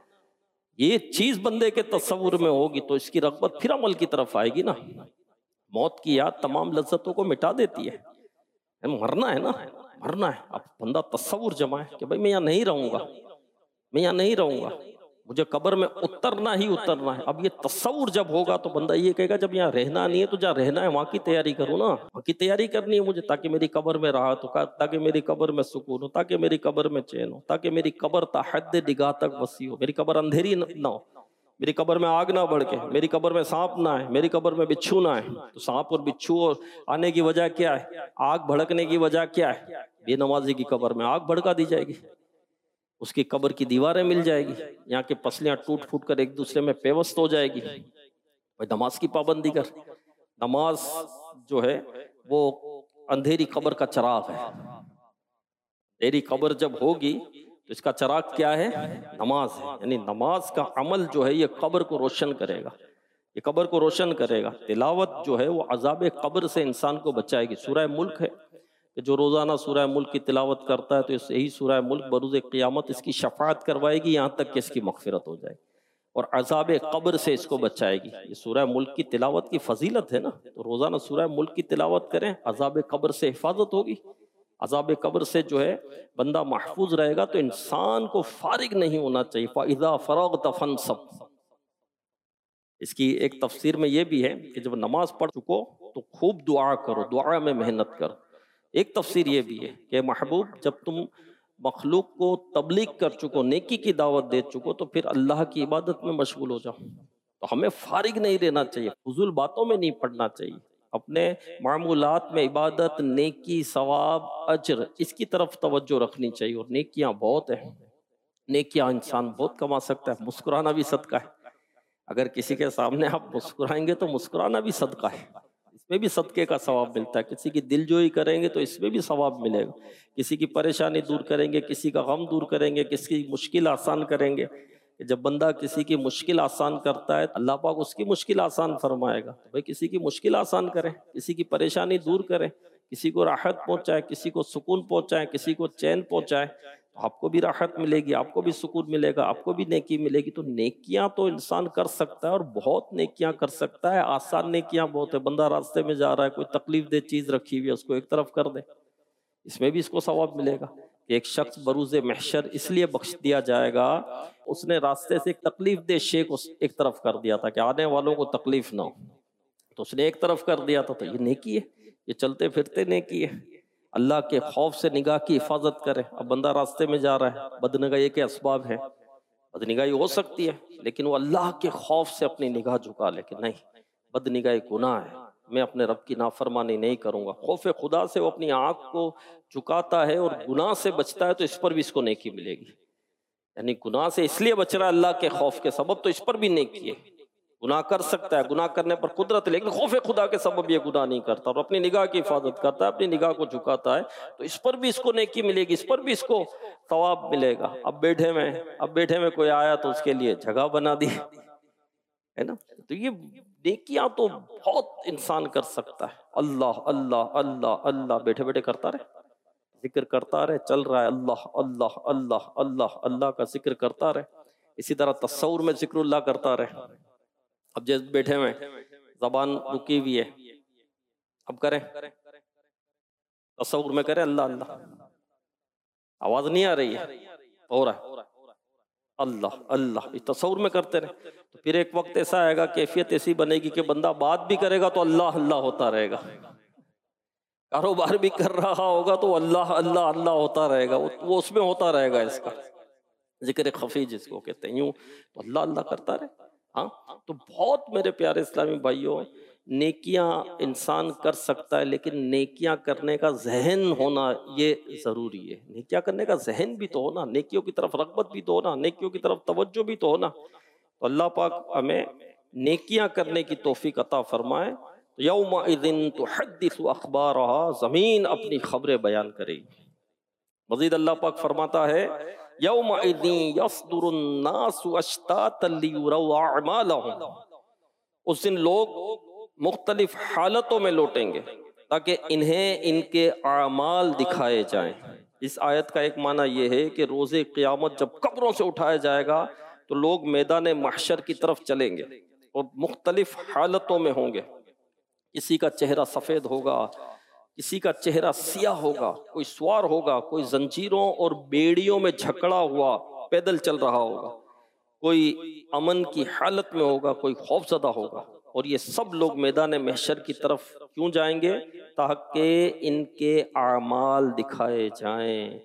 یہ چیز بندے کے تصور میں ہوگی تو اس کی رغبت پھر عمل کی طرف آئے گی نا۔ موت کی یاد تمام لذتوں کو مٹا دیتی ہے۔ مرنا ہے نا، مرنا ہے۔ اب بندہ تصور جمائے کہ بھائی میں یہاں نہیں رہوں گا، میں یہاں نہیں رہوں گا، مجھے قبر میں اترنا ہی اترنا ہے۔ اب یہ تصور جب ہوگا تو بندہ یہ کہے گا جب یہاں رہنا نہیں ہے تو جہاں رہنا ہے وہاں کی تیاری کروں نا، وہاں کی تیاری کرنی ہے مجھے، تاکہ میری قبر میں راحت ہو، تاکہ میری قبر میں سکون ہو، تاکہ میری قبر میں چین ہو، تاکہ میری قبر تا حد نگاہ تک وسیع ہو، میری قبر اندھیری نہ ہو، میری قبر میں آگ نہ بڑھ کے، میری قبر میں سانپ نہ آئے، میری قبر میں بچھو نہ آئے۔ تو سانپ اور بچھو آنے کی وجہ کیا ہے؟ آگ بھڑکنے کی وجہ کیا ہے؟ بے نمازی کی قبر میں آگ بھڑکا دی جائے گی، اس کی قبر کی دیواریں مل جائے گی، یہاں کے پسلیاں ٹوٹ پھوٹ کر ایک دوسرے میں پیوست ہو جائے گی۔ بھائی نماز کی پابندی کر، نماز جو ہے وہ اندھیری قبر کا چراغ ہے۔ تیری قبر جب ہوگی تو اس کا چراغ کیا ہے؟ نماز ہے۔ یعنی نماز کا عمل جو ہے یہ قبر کو روشن کرے گا، یہ قبر کو روشن کرے گا۔ تلاوت جو ہے وہ عذاب قبر سے انسان کو بچائے گی۔ سورہ ملک ہے کہ جو روزانہ سورہ ملک کی تلاوت کرتا ہے تو یہی سورہ ملک بروز قیامت اس کی شفاعت کروائے گی، یہاں تک کہ اس کی مغفرت ہو جائے، اور عذاب قبر سے اس کو بچائے گی۔ یہ سورہ ملک کی تلاوت کی فضیلت ہے نا، تو روزانہ سورہ ملک کی تلاوت کریں، عذاب قبر سے حفاظت ہوگی، عذاب قبر سے جو ہے بندہ محفوظ رہے گا۔ تو انسان کو فارغ نہیں ہونا چاہیے۔ فَإِذَا فَرَغْتَ فَانْصَبْ، اس کی ایک تفسیر میں یہ بھی ہے کہ جب نماز پڑھ چکو تو خوب دعا کرو، دعا میں محنت کرو۔ ایک تفسیر یہ بھی ہے کہ محبوب جب تم مخلوق کو تبلیغ کر چکو، نیکی کی دعوت دے چکو، تو پھر اللہ کی عبادت میں مشغول ہو جاؤ۔ تو ہمیں فارغ نہیں رہنا چاہیے، فضول باتوں میں نہیں پڑنا چاہیے، اپنے معمولات میں عبادت، نیکی، ثواب، اجر، اس کی طرف توجہ رکھنی چاہیے۔ اور نیکیاں بہت ہیں، نیکیاں انسان بہت کما سکتا ہے۔ مسکرانا بھی صدقہ ہے، اگر کسی کے سامنے آپ مسکرائیں گے تو مسکرانا بھی صدقہ ہے، اس میں بھی صدقے کا ثواب ملتا ہے۔ کسی کی دل جوئی کریں گے تو اس میں بھی ثواب ملے گا، کسی کی پریشانی دور کریں گے، کسی کا غم دور کریں گے، کسی کی مشکل آسان کریں گے، کہ جب بندہ کسی کی مشکل آسان کرتا ہے اللہ پاک اس کی مشکل آسان فرمائے گا. بھائی کسی کی مشکل آسان کریں، کسی کی پریشانی دور کریں، کسی کو راحت پہنچائے، کسی کو سکون پہنچائے، کسی کو چین پہنچائے، تو آپ کو بھی راحت ملے گی، آپ کو بھی سکون ملے گا، آپ کو بھی نیکی ملے گی. تو نیکیاں تو انسان کر سکتا ہے اور بہت نیکیاں کر سکتا ہے. آسان نیکیاں بہت ہے. بندہ راستے میں جا رہا ہے، کوئی تکلیف دہ چیز رکھی ہوئی ہے، اس کو ایک طرف کر دے، اس میں بھی اس کو ثواب ملے گا. کہ ایک شخص بروز محشر اس لیے بخش دیا جائے گا، اس نے راستے سے ایک تکلیف دہ شے کو ایک طرف کر دیا تھا کہ آنے والوں کو تکلیف نہ ہو، تو اس نے ایک طرف کر دیا تھا. تو یہ نیکی ہے، یہ چلتے پھرتے نیکی ہے. اللہ کے خوف سے نگاہ کی حفاظت کرے. اب بندہ راستے میں جا رہا ہے، بدنگاہی کے اسباب ہیں، بدنگاہی ہو سکتی ہے، لیکن وہ اللہ کے خوف سے اپنی نگاہ جھکا لے کہ نہیں، بدنگاہی گناہ ہے، میں اپنے رب کی نافرمانی نہیں کروں گا. خوف خدا سے وہ اپنی آنکھ کو جھکاتا ہے اور گناہ سے بچتا ہے، تو اس پر بھی اس کو نیکی ملے گی. یعنی گناہ سے اس لیے بچ رہا ہے اللہ کے خوف کے سبب، تو اس پر بھی نیکی ہے. گناہ کر سکتا ہے، گناہ کرنے پر قدرت ہے، لیکن خوف خدا کے سبب یہ گناہ نہیں کرتا اور اپنی نگاہ کی حفاظت کرتا ہے، اپنی نگاہ کو جھکاتا ہے، تو اس پر بھی اس کو نیکی ملے گی، اس پر بھی اس کو ثواب ملے گا. اب بیٹھے میں کوئی آیا تو اس کے لیے جگہ بنا دی ہے نا. تو یہ نیکیاں تو بہت انسان کر سکتا ہے. اللہ اللہ اللہ اللہ بیٹھے بیٹھے کرتا رہے، ذکر کرتا رہے، چل رہا ہے اللہ اللہ اللہ اللہ اللہ کا ذکر کرتا رہے. اسی طرح تصور میں ذکر اللہ کرتا رہے. اب جیسے بیٹھے ہوئے زبان رکی ہوئی ہے، اب کریں تصور میں کریں اللہ اللہ، آواز نہیں آ رہی ہے، ہو رہا ہے اللہ اللہ، تصور میں کرتے رہے. تو پھر ایک وقت ایسا آئے گا، کیفیت ایسی بنے گی کہ بندہ بات بھی کرے گا تو اللہ اللہ ہوتا رہے گا، کاروبار بھی کر رہا ہوگا تو اللہ اللہ اللہ ہوتا رہے گا، وہ اس میں ہوتا رہے گا. اس کا ذکر خفی جس کو کہتے ہیں، یوں تو اللہ اللہ کرتا رہے. ہاں تو بہت میرے پیارے اسلامی بھائیوں، نیکیاں انسان کر سکتا ہے، لیکن نیکیاں کرنے کا ذہن ہونا یہ ضروری ہے. نیکیاں کرنے کا ذہن بھی تو ہونا، نیکیوں کی طرف رغبت بھی تو ہونا، نیکیوں کی طرف توجہ بھی تو ہونا. تو اللہ پاک ہمیں نیکیاں کرنے کی توفیق عطا فرمائے. تو یومئذ تحدث اخبارها، زمین اپنی خبریں بیان کرے گی. مزید اللہ پاک فرماتا ہے یومئذ یصدر الناس اشتاتا لیروا اعمالهم، اس دن لوگ مختلف حالتوں میں لوٹیں گے تاکہ انہیں ان کے اعمال دکھائے جائیں. اس آیت کا ایک معنی یہ ہے کہ روز قیامت جب قبروں سے اٹھایا جائے گا تو لوگ میدان محشر کی طرف چلیں گے اور مختلف حالتوں میں ہوں گے. کسی کا چہرہ سفید ہوگا، کسی کا چہرہ سیاہ ہوگا، کوئی سوار ہوگا، کوئی زنجیروں اور بیڑیوں میں جھکڑا ہوا پیدل چل رہا ہوگا، کوئی امن کی حالت میں ہوگا، کوئی خوف زدہ ہوگا. اور یہ سب لوگ میدان محشر کی طرف کیوں جائیں گے؟ تاکہ ان کے اعمال دکھائے جائیں.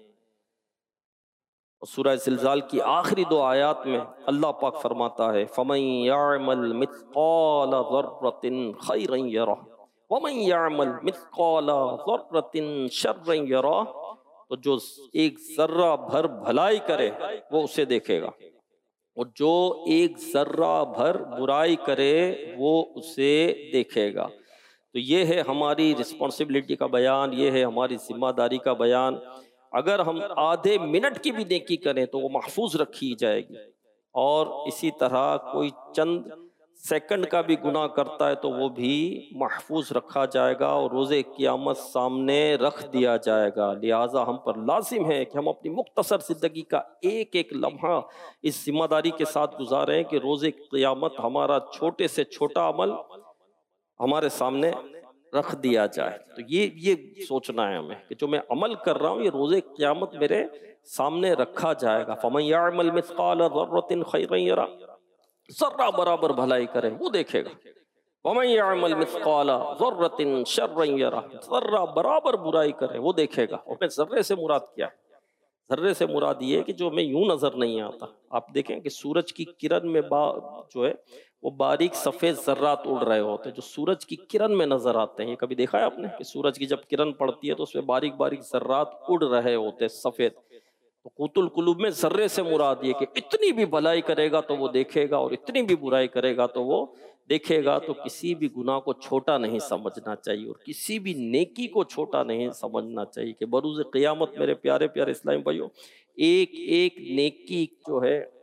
سورہ زلزال کی آخری 2 آیات میں اللہ پاک فرماتا ہے فَمَن يَعْمَلْ مِثْقَالَ ذَرَّةٍ خَيْرًا يَرَهُ وَمَن يَعْمَلْ مِثْقَالَ ذَرَّةٍ شَرًّا يَرَهُ، تو جو ایک ذرہ بھر بھلائی کرے وہ اسے دیکھے گا، اور جو ایک ذرہ بھر برائی کرے وہ اسے دیکھے گا. تو یہ ہے ہماری رسپانسبلٹی کا بیان، یہ ہے ہماری ذمہ داری کا بیان. اگر ہم آدھے منٹ کی بھی نیکی کریں تو وہ محفوظ رکھی جائے گی، اور اسی طرح کوئی چند سیکنڈ کا بھی گناہ کرتا ہے تو وہ بھی محفوظ رکھا جائے گا اور روز قیامت سامنے رکھ دیا جائے گا. لہٰذا ہم پر لازم ہے کہ ہم اپنی مختصر زندگی کا ایک ایک لمحہ اس ذمہ داری کے ساتھ گزاریں کہ روز قیامت ہمارا چھوٹے سے چھوٹا عمل ہمارے سامنے رکھ دیا جائے. تو یہ سوچنا ہے ہمیں کہ جو میں عمل کر رہا ہوں یہ روز قیامت میرے سامنے رکھا جائے گا. فَمَن يَعْمَلْ مِثْقَالَ ذَرَّةٍ خَيْرًا يَرَهُ، ذرہ برابر بھلائی کرے وہ دیکھے گا. وَمَن يَعْمَلْ مِثْقَالَ ذَرَّةٍ شَرًّا يَرَهُ، ذرہ برابر برائی کرے وہ دیکھے گا. اور میں ذرے سے مراد کیا ہے؟ ذرے سے مراد یہ ہے کہ جو ہمیں یوں نظر نہیں آتا. آپ دیکھیں کہ سورج کی کرن میں جو ہے وہ باریک سفید ذرات اڑ رہے ہوتے ہیں جو سورج کی کرن میں نظر آتے ہیں. یہ کبھی دیکھا ہے آپ نے کہ سورج کی جب کرن پڑتی ہے تو اس میں باریک باریک ذرات اڑ رہے ہوتے ہیں سفید. تو قوت القلوب میں ذرے سے مراد یہ کہ اتنی بھی بھلائی کرے گا تو وہ دیکھے گا اور اتنی بھی برائی کرے گا تو وہ دیکھے گا. تو کسی بھی گناہ کو چھوٹا نہیں سمجھنا چاہیے اور کسی بھی نیکی کو چھوٹا نہیں سمجھنا چاہیے کہ بروز قیامت میرے پیارے پیارے اسلامی بھائیوں ایک ایک نیکی جو ہے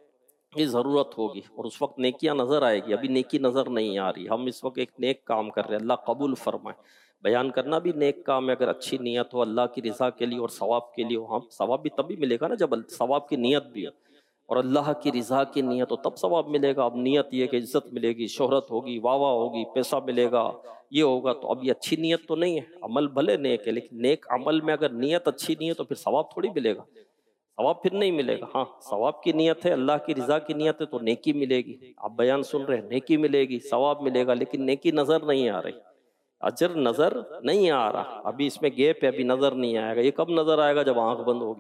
یہ ضرورت ہوگی اور اس وقت نیکیاں نظر آئے گی. ابھی نیکی نظر نہیں آ رہی. ہم اس وقت ایک نیک کام کر رہے ہیں, اللہ قبول فرمائے. بیان کرنا بھی نیک کام ہے اگر اچھی نیت ہو, اللہ کی رضا کے لیے اور ثواب کے لیے ہو. ہم ثواب بھی تبھی ملے گا نا جب ثواب کی نیت بھی ہو اور اللہ کی رضا کی نیت ہو, تب ثواب ملے گا. اب نیت یہ کہ عزت ملے گی, شہرت ہوگی, واہ واہ ہوگی, پیسہ ملے گا, یہ ہوگا, تو اب یہ اچھی نیت تو نہیں ہے. عمل بھلے نیک ہے لیکن نیک عمل میں اگر نیت اچھی نہیں ہے تو پھر ثواب تھوڑی ملے گا, ثواب پھر نہیں ملے گا. ہاں ثواب کی نیت ہے, اللہ کی رضا کی نیت ہے تو نیکی ملے گی. آپ بیان سن رہے ہیں, نیکی ملے گی, ثواب ملے گا, لیکن نیکی نظر نہیں آ رہی, اجر نظر نہیں آ رہا. ابھی اس میں گیپ ہے, ابھی نظر نہیں آئے گا. یہ کب نظر آئے گا؟ جب آنکھ بند ہوگی.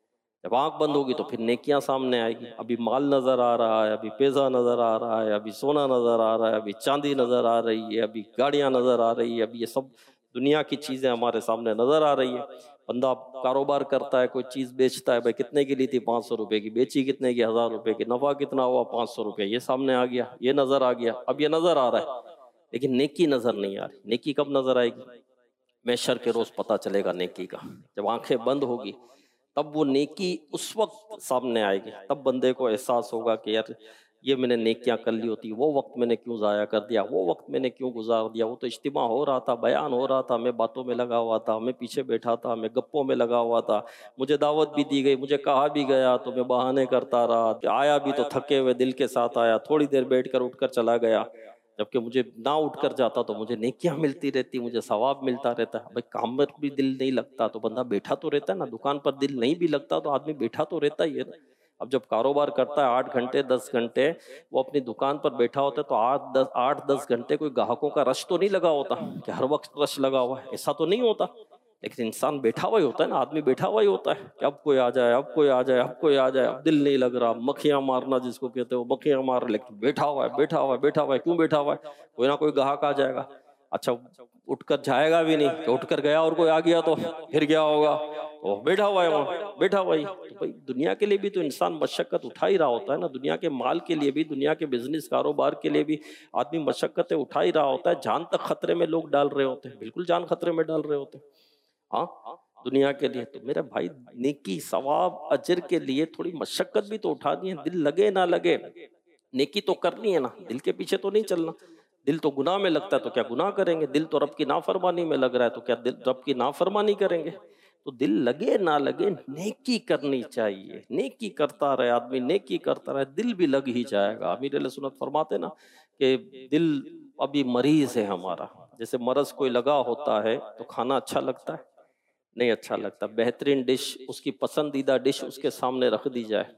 جب آنکھ بند ہوگی تو پھر نیکیاں سامنے آئے گی. ابھی مال نظر آ رہا ہے, ابھی پیسہ نظر آ رہا ہے, ابھی سونا نظر آ رہا ہے, ابھی چاندی نظر آ رہی ہے, ابھی گاڑیاں نظر آ رہی ہے, ابھی یہ سب دنیا کی چیزیں ہمارے سامنے نظر آ رہی ہے. بندہ کاروبار کرتا ہے, کوئی چیز بیچتا ہے, بھائی کتنے کی لی تھی؟ 500 روپے کی. بیچی کتنے کی؟ 1000 روپے کی. نفع کتنا ہوا؟ 500 روپے. یہ سامنے آ گیا, یہ نظر آ گیا, اب یہ نظر آ رہا ہے, لیکن نیکی نظر نہیں آ رہی. نیکی کب نظر آئے گی؟ محشر کے روز پتہ چلے گا نیکی کا. جب آنکھیں بند ہوگی تب وہ نیکی اس وقت سامنے آئے گی. تب بندے کو احساس ہوگا کہ یار یہ میں نے نیکیاں کر لی ہوتی, وہ وقت میں نے کیوں ضائع کر دیا, وہ وقت میں نے کیوں گزار دیا. وہ تو اجتماع ہو رہا تھا, بیان ہو رہا تھا, میں باتوں میں لگا ہوا تھا, میں پیچھے بیٹھا تھا, میں گپوں میں لگا ہوا تھا, مجھے دعوت بھی دی گئی, مجھے کہا بھی گیا تو میں بہانے کرتا رہا, آیا بھی تو تھکے ہوئے دل کے ساتھ آیا, تھوڑی دیر بیٹھ کر اٹھ کر چلا گیا. جبکہ مجھے نہ اٹھ کر جاتا تو مجھے نیکیاں ملتی رہتی, مجھے ثواب ملتا رہتا. بھائی کام پر بھی دل نہیں لگتا تو بندہ بیٹھا تو رہتا ہے نا. دکان پر دل نہیں بھی لگتا تو آدمی بیٹھا تو رہتا ہی ہے نا. اب جب کاروبار کرتا ہے 8 گھنٹے 10 گھنٹے وہ اپنی دکان پر بیٹھا ہوتا ہے تو 8-10 گھنٹے کوئی گاہکوں کا رش تو نہیں لگا ہوتا کہ ہر وقت رش لگا ہوا ہے, ایسا تو نہیں ہوتا. لیکن انسان بیٹھا ہوا ہی ہوتا ہے نا, آدمی بیٹھا ہوا ہی ہوتا ہے کہ اب کوئی آ جائے, اب کوئی آ جائے, اب کوئی آ جائے. اب دل نہیں لگ رہا, مکھیاں مارنا جس کو کہتے ہیں وہ مکھیاں مار رہا, لیکن بیٹھا ہوا ہے, بیٹھا ہوا ہے, بیٹھا ہوا ہے. کیوں بیٹھا ہوا ہے؟ کوئی نہ کوئی گاہک آ جائے گا. اچھا اٹھ کر جائے گا بھی نہیں کہ اٹھ کر گیا اور کوئی آ گیا تو پھر گیا ہوگا, تو بیٹھا ہوا ہے وہاں, بیٹھا ہوا ہی. تو بھائی دنیا کے لیے بھی تو انسان مشقت اٹھا ہی رہا ہوتا ہے نا. دنیا کے مال کے لیے بھی, دنیا کے بزنس کاروبار کے لیے بھی آدمی مشقتیں اٹھا ہی رہا ہوتا ہے. جان تک خطرے میں لوگ ڈال رہے ہوتے ہیں, بالکل جان خطرے میں ڈال رہے ہوتے ہیں ہاں دنیا کے لیے. تو میرے بھائی نیکی ثواب اجر کے لیے تھوڑی مشقت بھی تو اٹھانی ہے. دل لگے نہ لگے, نیکی تو کرنی ہے نا, دل کے پیچھے تو نہیں چلنا. دل تو گناہ میں لگتا ہے تو کیا گناہ کریں گے, دل تو رب کی نافرمانی میں لگ رہا ہے تو کیا دل رب کی نافرمانی کریں گے. تو دل لگے نہ لگے نیکی کرنی چاہیے. نیکی کرتا رہے آدمی, نیکی کرتا رہے, دل بھی لگ ہی جائے گا. امیر علیہ سنت فرماتے نا کہ دل ابھی مریض ہے ہمارا. جیسے مرض کوئی لگا ہوتا ہے تو کھانا اچھا لگتا ہے نہیں اچھا لگتا. بہترین ڈش, اس کی پسندیدہ ڈش اس کے سامنے رکھ دی جائے,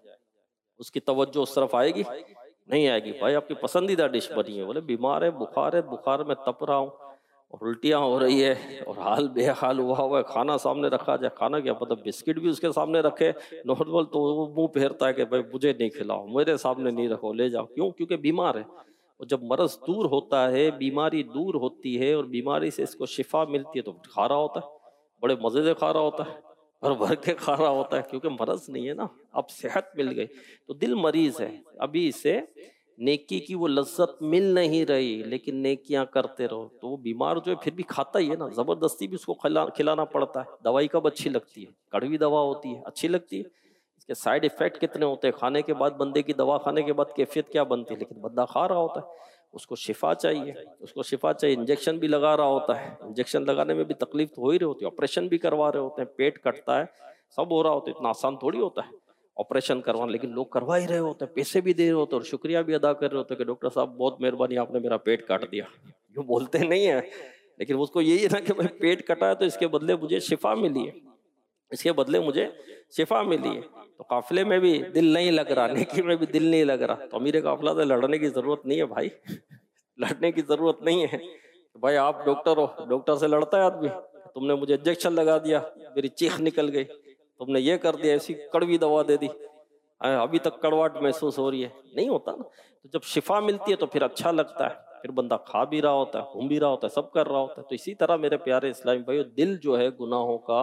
اس کی توجہ اس طرف آئے گی نہیں آئے گی. بھائی آپ کی پسندیدہ ڈش بنی ہے, بولے بیمار ہے, بخار میں تپ رہا ہوں اور الٹیاں ہو رہی ہے اور حال بے حال ہوا ہے, کھانا سامنے رکھا جائے. کھانا کیا مطلب بسکٹ بھی اس کے سامنے رکھے نارمل, تو وہ منہ پھیرتا ہے کہ بھائی مجھے نہیں کھلاؤ, میرے سامنے نہیں رکھو, لے جاؤ. کیوں؟ کیونکہ بیمار ہے. اور جب مرض دور ہوتا ہے, بیماری دور ہوتی ہے اور بیماری سے اس کو شفا ملتی ہے تو کھا رہا ہوتا ہے, بڑے مزے سے کھا رہا ہوتا ہے, بھر بھر کے کھا رہا ہوتا ہے, کیونکہ مرض نہیں ہے نا, اب صحت مل گئی. تو دل مریض ہے, ابھی اسے نیکی کی وہ لذت مل نہیں رہی, لیکن نیکیاں کرتے رہو. تو وہ بیمار جو ہے پھر بھی کھاتا ہی ہے نا, زبردستی بھی اس کو کھلانا پڑتا ہے. دوائی کب اچھی لگتی ہے؟ کڑوی دوا ہوتی ہے, اچھی لگتی ہے. اس کے سائیڈ ایفیکٹ کتنے ہوتے ہیں, کھانے کے بعد بندے کی, دوا کھانے کے بعد کیفیت کیا بنتی ہے, لیکن بندہ کھا رہا ہوتا ہے. اس کو شفا چاہیے, اس کو شفا چاہیے. انجیکشن بھی لگا رہا ہوتا ہے, انجیکشن لگانے میں بھی تکلیف تو ہو ہی رہی ہوتی ہے, آپریشن بھی کروا رہے ہوتے ہیں, پیٹ کٹتا ہے, سب ہو رہا ہوتا ہے. اتنا آسان تھوڑی ہوتا ہے آپریشن کروانا, لیکن لوگ کروا ہی رہے ہوتے ہیں, پیسے بھی دے رہے ہوتے ہیں اور شکریہ بھی ادا کر رہے ہوتے ہیں کہ ڈاکٹر صاحب بہت مہربانی, آپ نے میرا پیٹ کاٹ دیا. یوں بولتے نہیں ہیں, لیکن اس کو یہی ہے نا کہ بھائی پیٹ کٹا ہے تو اس کے بدلے مجھے شفا ملی ہے, اس کے بدلے مجھے شفا ملی ہے. تو قافلے میں بھی دل نہیں لگ رہا, نیکی میں بھی دل نہیں لگ رہا, تو امیر قافلہ سے لڑنے کی ضرورت نہیں ہے بھائی, لڑنے کی ضرورت نہیں ہے. بھائی آپ ڈاکٹر ہو, ڈاکٹر سے لڑتا ہے آدمی, تم نے مجھے انجیکشن لگا دیا, میری چیخ نکل گئی, تم نے یہ کر دیا, ایسی کڑوی دوا دے دی, ابھی تک کڑواہٹ محسوس ہو رہی ہے, نہیں ہوتا نا. تو جب شفا ملتی ہے تو پھر اچھا لگتا ہے, پھر بندہ کھا بھی رہا ہوتا ہے, گھوم بھی رہا ہوتا ہے, سب کر رہا ہوتا ہے. تو اسی طرح میرے پیارے اسلامی بھائیو, دل جو ہے گناہوں کا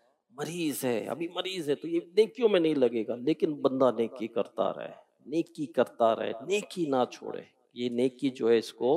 مریض ہے, ابھی مریض ہے, تو یہ نیکیوں میں نہیں لگے گا. لیکن بندہ نیکی کرتا رہے, نیکی کرتا رہے, نیکی نہ چھوڑے. یہ نیکی جو ہے اس کو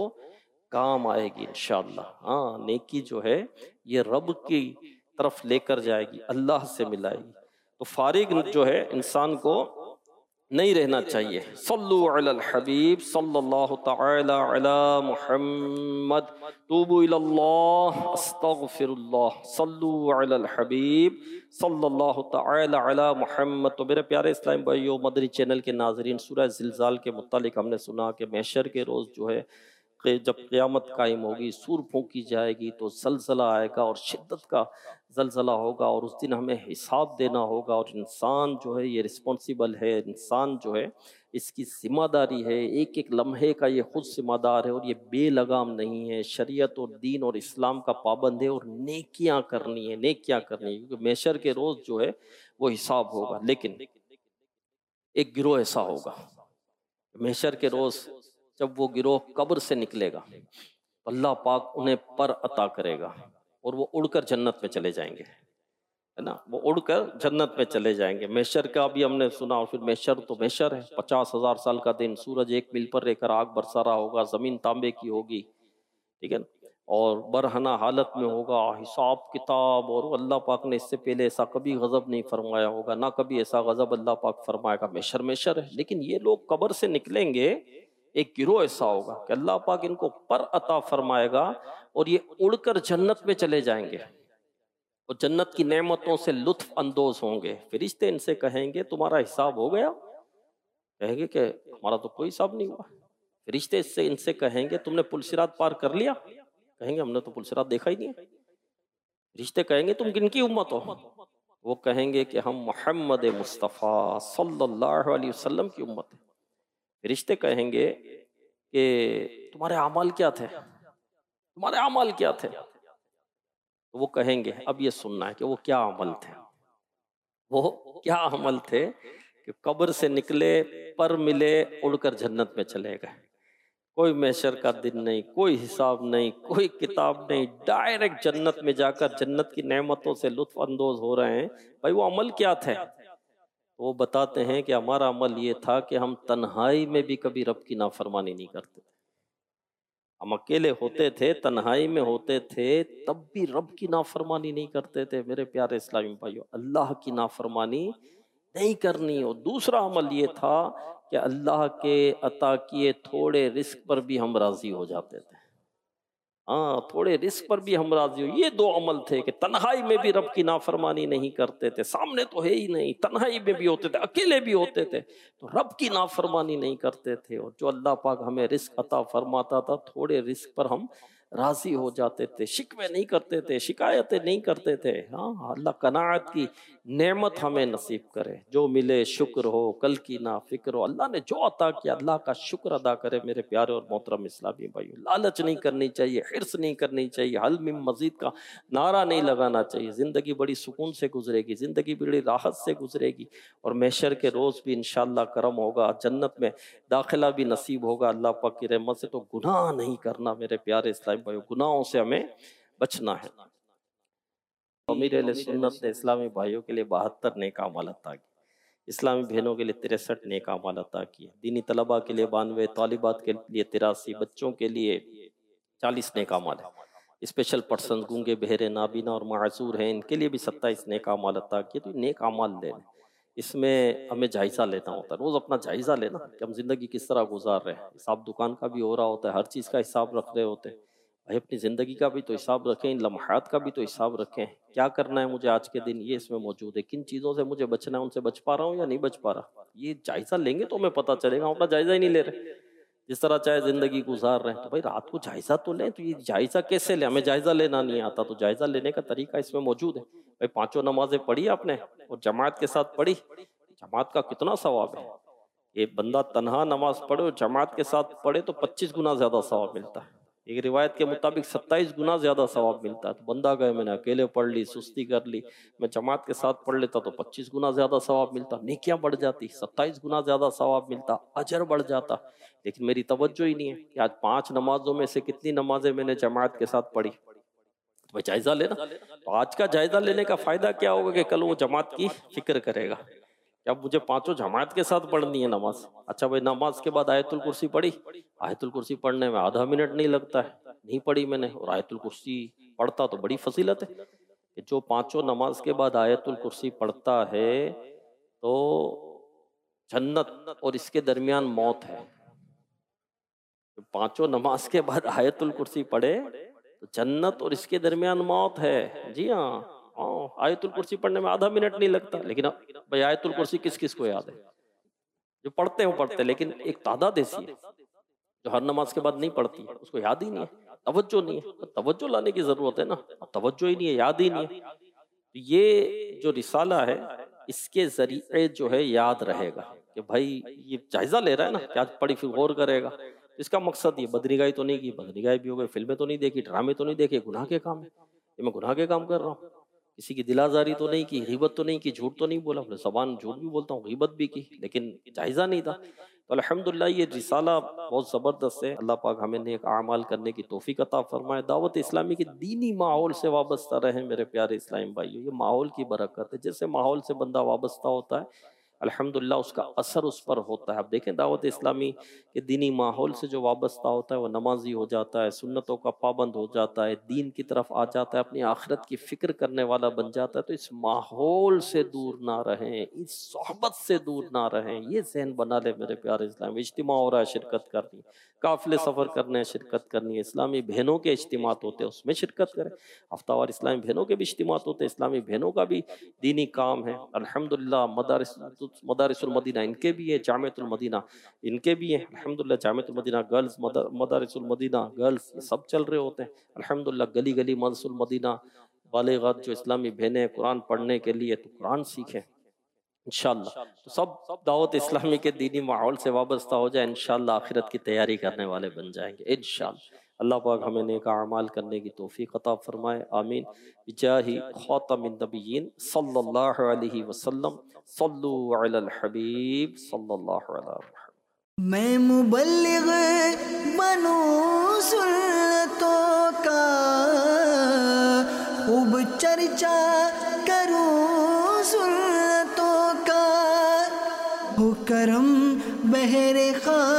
کام آئے گی انشاءاللہ. ہاں نیکی جو ہے یہ رب کی طرف لے کر جائے گی, اللہ سے ملائے گی. تو فارغ جو ہے انسان کو نہیں رہنا چاہیے۔ صلو علی الحبیب صلی اللہ تعالی علی محمد، توبوا الی اللہ استغفر اللہ، صلو علی الحبیب صلی اللہ تعالی علی محمد۔ تو میرے پیارے اسلام بھائیو، مدری چینل کے ناظرین، سورہ زلزال کے متعلق ہم نے سنا کہ محشر کے روز جو ہے کہ جب قیامت قائم ہوگی، سور پھونکی جائے گی تو زلزلہ آئے گا اور شدت کا زلزلہ ہوگا، اور اس دن ہمیں حساب دینا ہوگا، اور انسان جو ہے یہ رسپونسیبل ہے، انسان جو ہے اس کی ذمہ داری ہے، ایک ایک لمحے کا یہ خود ذمہ دار ہے، اور یہ بے لگام نہیں ہے، شریعت اور دین اور اسلام کا پابند ہے، اور نیکیاں کرنی ہے، نیکیاں کرنی ہے، کیونکہ محشر کے روز جو ہے وہ حساب ہوگا۔ لیکن ایک گروہ ایسا ہوگا محشر کے روز، جب وہ گروہ قبر سے نکلے گا تو اللہ پاک انہیں پر عطا کرے گا، اور وہ اڑ کر جنت میں چلے جائیں گے، ہے نا، وہ اڑ کر جنت میں چلے جائیں گے۔ محشر کا بھی ہم نے سنا، اور پھر محشر تو محشر ہے، 50,000 سال کا دن، سورج 1 میل پر رہ کر آگ برسا رہا ہوگا، زمین تانبے کی ہوگی، ٹھیک ہے نا، اور برہنہ حالت میں ہوگا، حساب کتاب، اور اللہ پاک نے اس سے پہلے ایسا کبھی غضب نہیں فرمایا ہوگا، نہ کبھی ایسا غضب اللہ پاک فرمائے گا۔ محشر محشر ہے، لیکن یہ لوگ قبر سے نکلیں گے، ایک گروہ ایسا ہوگا کہ اللہ پاک ان کو پر عطا فرمائے گا، اور یہ اڑ کر جنت میں چلے جائیں گے، اور جنت کی نعمتوں سے لطف اندوز ہوں گے۔ فرشتے ان سے کہیں گے تمہارا حساب ہو گیا؟ کہیں گے کہ ہمارا تو کوئی حساب نہیں ہوا۔ فرشتے ان سے کہیں گے تم نے پل صراط پار کر لیا؟ کہیں گے ہم نے تو پل صراط دیکھا ہی نہیں ہے۔ فرشتے کہیں گے تم کن کی امت ہو؟ وہ کہیں گے کہ ہم محمد مصطفیٰ صلی اللہ علیہ وسلم کی امت ہے۔ فرشتے کہیں گے کہ تمہارے اعمال کیا تھے؟ تمہارے اعمال کیا تھے؟ تو وہ کہیں گے اب یہ سننا ہے کہ وہ کیا عمل تھے، وہ کیا عمل تھے کہ قبر سے نکلے، پر ملے، اڑ کر جنت میں چلے گئے، کوئی محشر کا دن نہیں، کوئی حساب نہیں، کوئی کتاب نہیں، ڈائریکٹ جنت میں جا کر جنت کی نعمتوں سے لطف اندوز ہو رہے ہیں۔ بھائی وہ عمل کیا تھے؟ وہ بتاتے ہیں کہ ہمارا عمل یہ تھا کہ ہم تنہائی میں بھی کبھی رب کی نافرمانی نہیں کرتے تھے، ہم اکیلے ہوتے تھے، تنہائی میں ہوتے تھے، تب بھی رب کی نافرمانی نہیں کرتے تھے۔ میرے پیارے اسلامی بھائیو، اللہ کی نافرمانی نہیں کرنی۔ اور دوسرا عمل یہ تھا کہ اللہ کے عطا کیے تھوڑے رزق پر بھی ہم راضی ہو جاتے تھے، ہاں تھوڑے رزق پر بھی ہم راضی ہو۔ یہ دو عمل تھے کہ تنہائی میں بھی رب کی نافرمانی نہیں کرتے تھے، سامنے تو ہے ہی نہیں، تنہائی میں بھی ہوتے تھے، اکیلے بھی ہوتے تھے تو رب کی نافرمانی نہیں کرتے تھے، اور جو اللہ پاک ہمیں رزق عطا فرماتا تھا تھوڑے رزق پر ہم راضی ہو جاتے تھے، شکوے نہیں کرتے تھے، شکایتیں نہیں کرتے تھے۔ ہاں اللہ قناعت کی نعمت ہمیں نصیب کرے، جو ملے شکر ہو، کل کی نہ فکر ہو، اللہ نے جو عطا کیا اللہ کا شکر ادا کرے۔ میرے پیارے اور محترم اسلامی بھائیو، لالچ نہیں کرنی چاہیے، حرص نہیں کرنی چاہیے، حل من مزید کا نعرہ نہیں لگانا چاہیے۔ زندگی بڑی سکون سے گزرے گی، زندگی بڑی راحت سے گزرے گی، اور محشر کے روز بھی انشاءاللہ کرم ہوگا، جنت میں داخلہ بھی نصیب ہوگا اللہ پاک کی رحمت سے۔ تو گناہ نہیں کرنا میرے پیارے اسلامی بھائیو، گناہوں سے ہمیں بچنا ہے۔ امیر اہل سنت نے اسلامی بھائیوں کے لیے 72 نیک اعمال عطا کیے، اسلامی بہنوں کے لیے 63 نیک اعمال عطا کیے، دینی طلباء کے لیے 92، طالبات کے لیے 83، بچوں کے لیے 40 نیک اعمال ہیں۔ اسپیشل پرسنز گونگے بہرے نابینا اور معذور ہیں، ان کے لیے بھی 27 نیک اعمال عطا کیے۔ تو نیک اعمال لے لیں، اس میں ہمیں جائزہ لینا ہوتا ہے، روز اپنا جائزہ لینا کہ ہم زندگی کس طرح گزار رہے ہیں۔ حساب دکان کا بھی ہو رہا ہوتا ہے، ہر چیز کا حساب رکھ رہے ہوتے ہیں، بھائی اپنی زندگی کا بھی تو حساب رکھیں، ان لمحات کا بھی تو حساب رکھیں، کیا کرنا ہے مجھے آج کے دن، یہ اس میں موجود ہے، کن چیزوں سے مجھے بچنا ہے، ان سے بچ پا رہا ہوں یا نہیں بچ پا رہا۔ یہ جائزہ لیں گے تو ہمیں پتہ چلے گا، ہم اپنا جائزہ ہی نہیں لے رہے، جس طرح چاہے زندگی گزار رہے ہیں۔ تو بھائی رات کو جائزہ تو لیں، تو یہ جائزہ کیسے لیں؟ ہمیں جائزہ لینا نہیں آتا، تو جائزہ لینے کا طریقہ اس میں موجود ہے۔ بھائی 5 نمازیں پڑھی آپ نے اور جماعت کے ساتھ پڑھی، جماعت کا کتنا ثواب ہے؟ یہ بندہ تنہا نماز پڑھے اور جماعت کے ساتھ پڑھے تو 25 گنا زیادہ ثواب ملتا ہے، ایک روایت کے مطابق 27 گنا زیادہ ثواب ملتا ہے۔ تو بندہ کہے میں نے اکیلے پڑھ لی، سستی کر لی، میں جماعت کے ساتھ پڑھ لیتا تو 25 گنا زیادہ ثواب ملتا، نیکیاں بڑھ جاتی، 27 گنا زیادہ ثواب ملتا، اجر بڑھ جاتا۔ لیکن میری توجہ ہی نہیں ہے کہ آج 5 نمازوں میں سے کتنی نمازیں میں نے جماعت کے ساتھ پڑھی۔ تو جائزہ لینا، تو آج کا جائزہ لینے کا فائدہ کیا ہوگا کہ کل وہ جماعت کی فکر کرے گا کہ اب مجھے 5 جماعت کے ساتھ پڑھنی ہے نماز۔ اچھا بھائی نماز کے بعد آیت الکرسی پڑھی، آیت الکرسی پڑھنے میں آدھا منٹ نہیں لگتا ہے، نہیں پڑھی میں نے، اور آیت الکرسی پڑھتا تو بڑی فضیلت ہے کہ جو 5 نماز کے بعد آیت الکرسی پڑھتا ہے تو جنت اور اس کے درمیان موت ہے. پانچوں نماز کے بعد آیت الکرسی پڑھے تو جنت اور اس کے درمیان موت ہے. جی ہاں، آیت الکرسی پڑھنے میں آدھا منٹ نہیں لگتا. لیکن بھائی آیت الکرسی کس کس کو یاد ہے؟ جو پڑھتے ہیں وہ پڑھتے ہیں، لیکن ایک تعداد ایسی ہے جو ہر نماز کے بعد نہیں پڑھتی، اس کو یاد ہی نہیں ہے، توجہ نہیں ہے. توجہ لانے کی ضرورت ہے نا، توجہ ہی نہیں ہے، یاد ہی نہیں ہے. یہ جو رسالہ ہے اس کے ذریعے جو ہے یاد رہے گا کہ بھائی یہ جائزہ لے رہا ہے نا، کیا پڑھی پھر غور کرے گا. اس کا مقصد یہ بدنگاہی تو نہیں کی، بدنگاہی بھی ہو گئی، فلمیں تو نہیں دیکھی، ڈرامے تو نہیں دیکھے، گناہ کے کام ہے، یہ میں گناہ کے کام کر رہا ہوں. کسی کی دلازاری تو نہیں کی، غیبت تو نہیں کی، جھوٹ تو نہیں بولا. زبان جھوٹ بھی بولتا ہوں، غیبت بھی کی، لیکن جائزہ نہیں تھا. تو الحمدللہ یہ رسالہ بہت زبردست ہے. اللہ پاک ہمیں نیک اعمال کرنے کی توفیق عطا فرمائے. دعوت اسلامی کے دینی ماحول سے وابستہ رہیں میرے پیارے اسلام بھائیو. یہ ماحول کی برکت ہے. جیسے ماحول سے بندہ وابستہ ہوتا ہے الحمدللہ اس کا اثر اس پر ہوتا ہے. اب دیکھیں دعوت اسلامی کے دینی ماحول سے جو وابستہ ہوتا ہے وہ نمازی ہو جاتا ہے، سنتوں کا پابند ہو جاتا ہے، دین کی طرف آ جاتا ہے، اپنی آخرت کی فکر کرنے والا بن جاتا ہے. تو اس ماحول سے دور نہ رہیں، اس صحبت سے دور نہ رہیں. یہ ذہن بنا لے میرے پیارے اسلام. اجتماع ہو رہا ہے، شرکت کرنی، قافلے سفر کرنے ہیں، شرکت کرنی ہے. اسلامی بہنوں کے اجتماعات ہوتے ہیں، اس میں شرکت کریں. ہفتہ وار اسلامی بہنوں کے بھی اجتماعات ہوتے ہیں، اسلامی بہنوں کا بھی دینی کام ہے. الحمدللہ مدارس المدینہ ان کے بھی ہے، جامعۃ المدینہ ان کے بھی ہیں. الحمدللہ جامعۃ المدینہ گرلز، مدارس المدینہ گرلز، یہ سب چل رہے ہوتے ہیں. الحمدللہ گلی گلی مدرسۃ المدینہ بالغات جو اسلامی بہنیں قرآن پڑھنے کے لیے تو قرآن سیکھیں انشاءاللہ. تو سب دعوت اسلامی کے دینی ماحول سے وابستہ ہو جائیں، انشاءاللہ آخرت کی تیاری کرنے والے بن جائیں گے انشاءاللہ. اللہ پاک ہمیں نیک اعمال کرنے کی توفیق عطا فرمائے. آمین بجاہ خاتم النبیین صلی اللہ علیہ وسلم. صلو علی الحبیب صلی اللہ علیہ وسلم. میں مبلغ بنوں سنتوں کا، خوب چرچا کروں سنتوں کا، ہو کرم بہر خواہ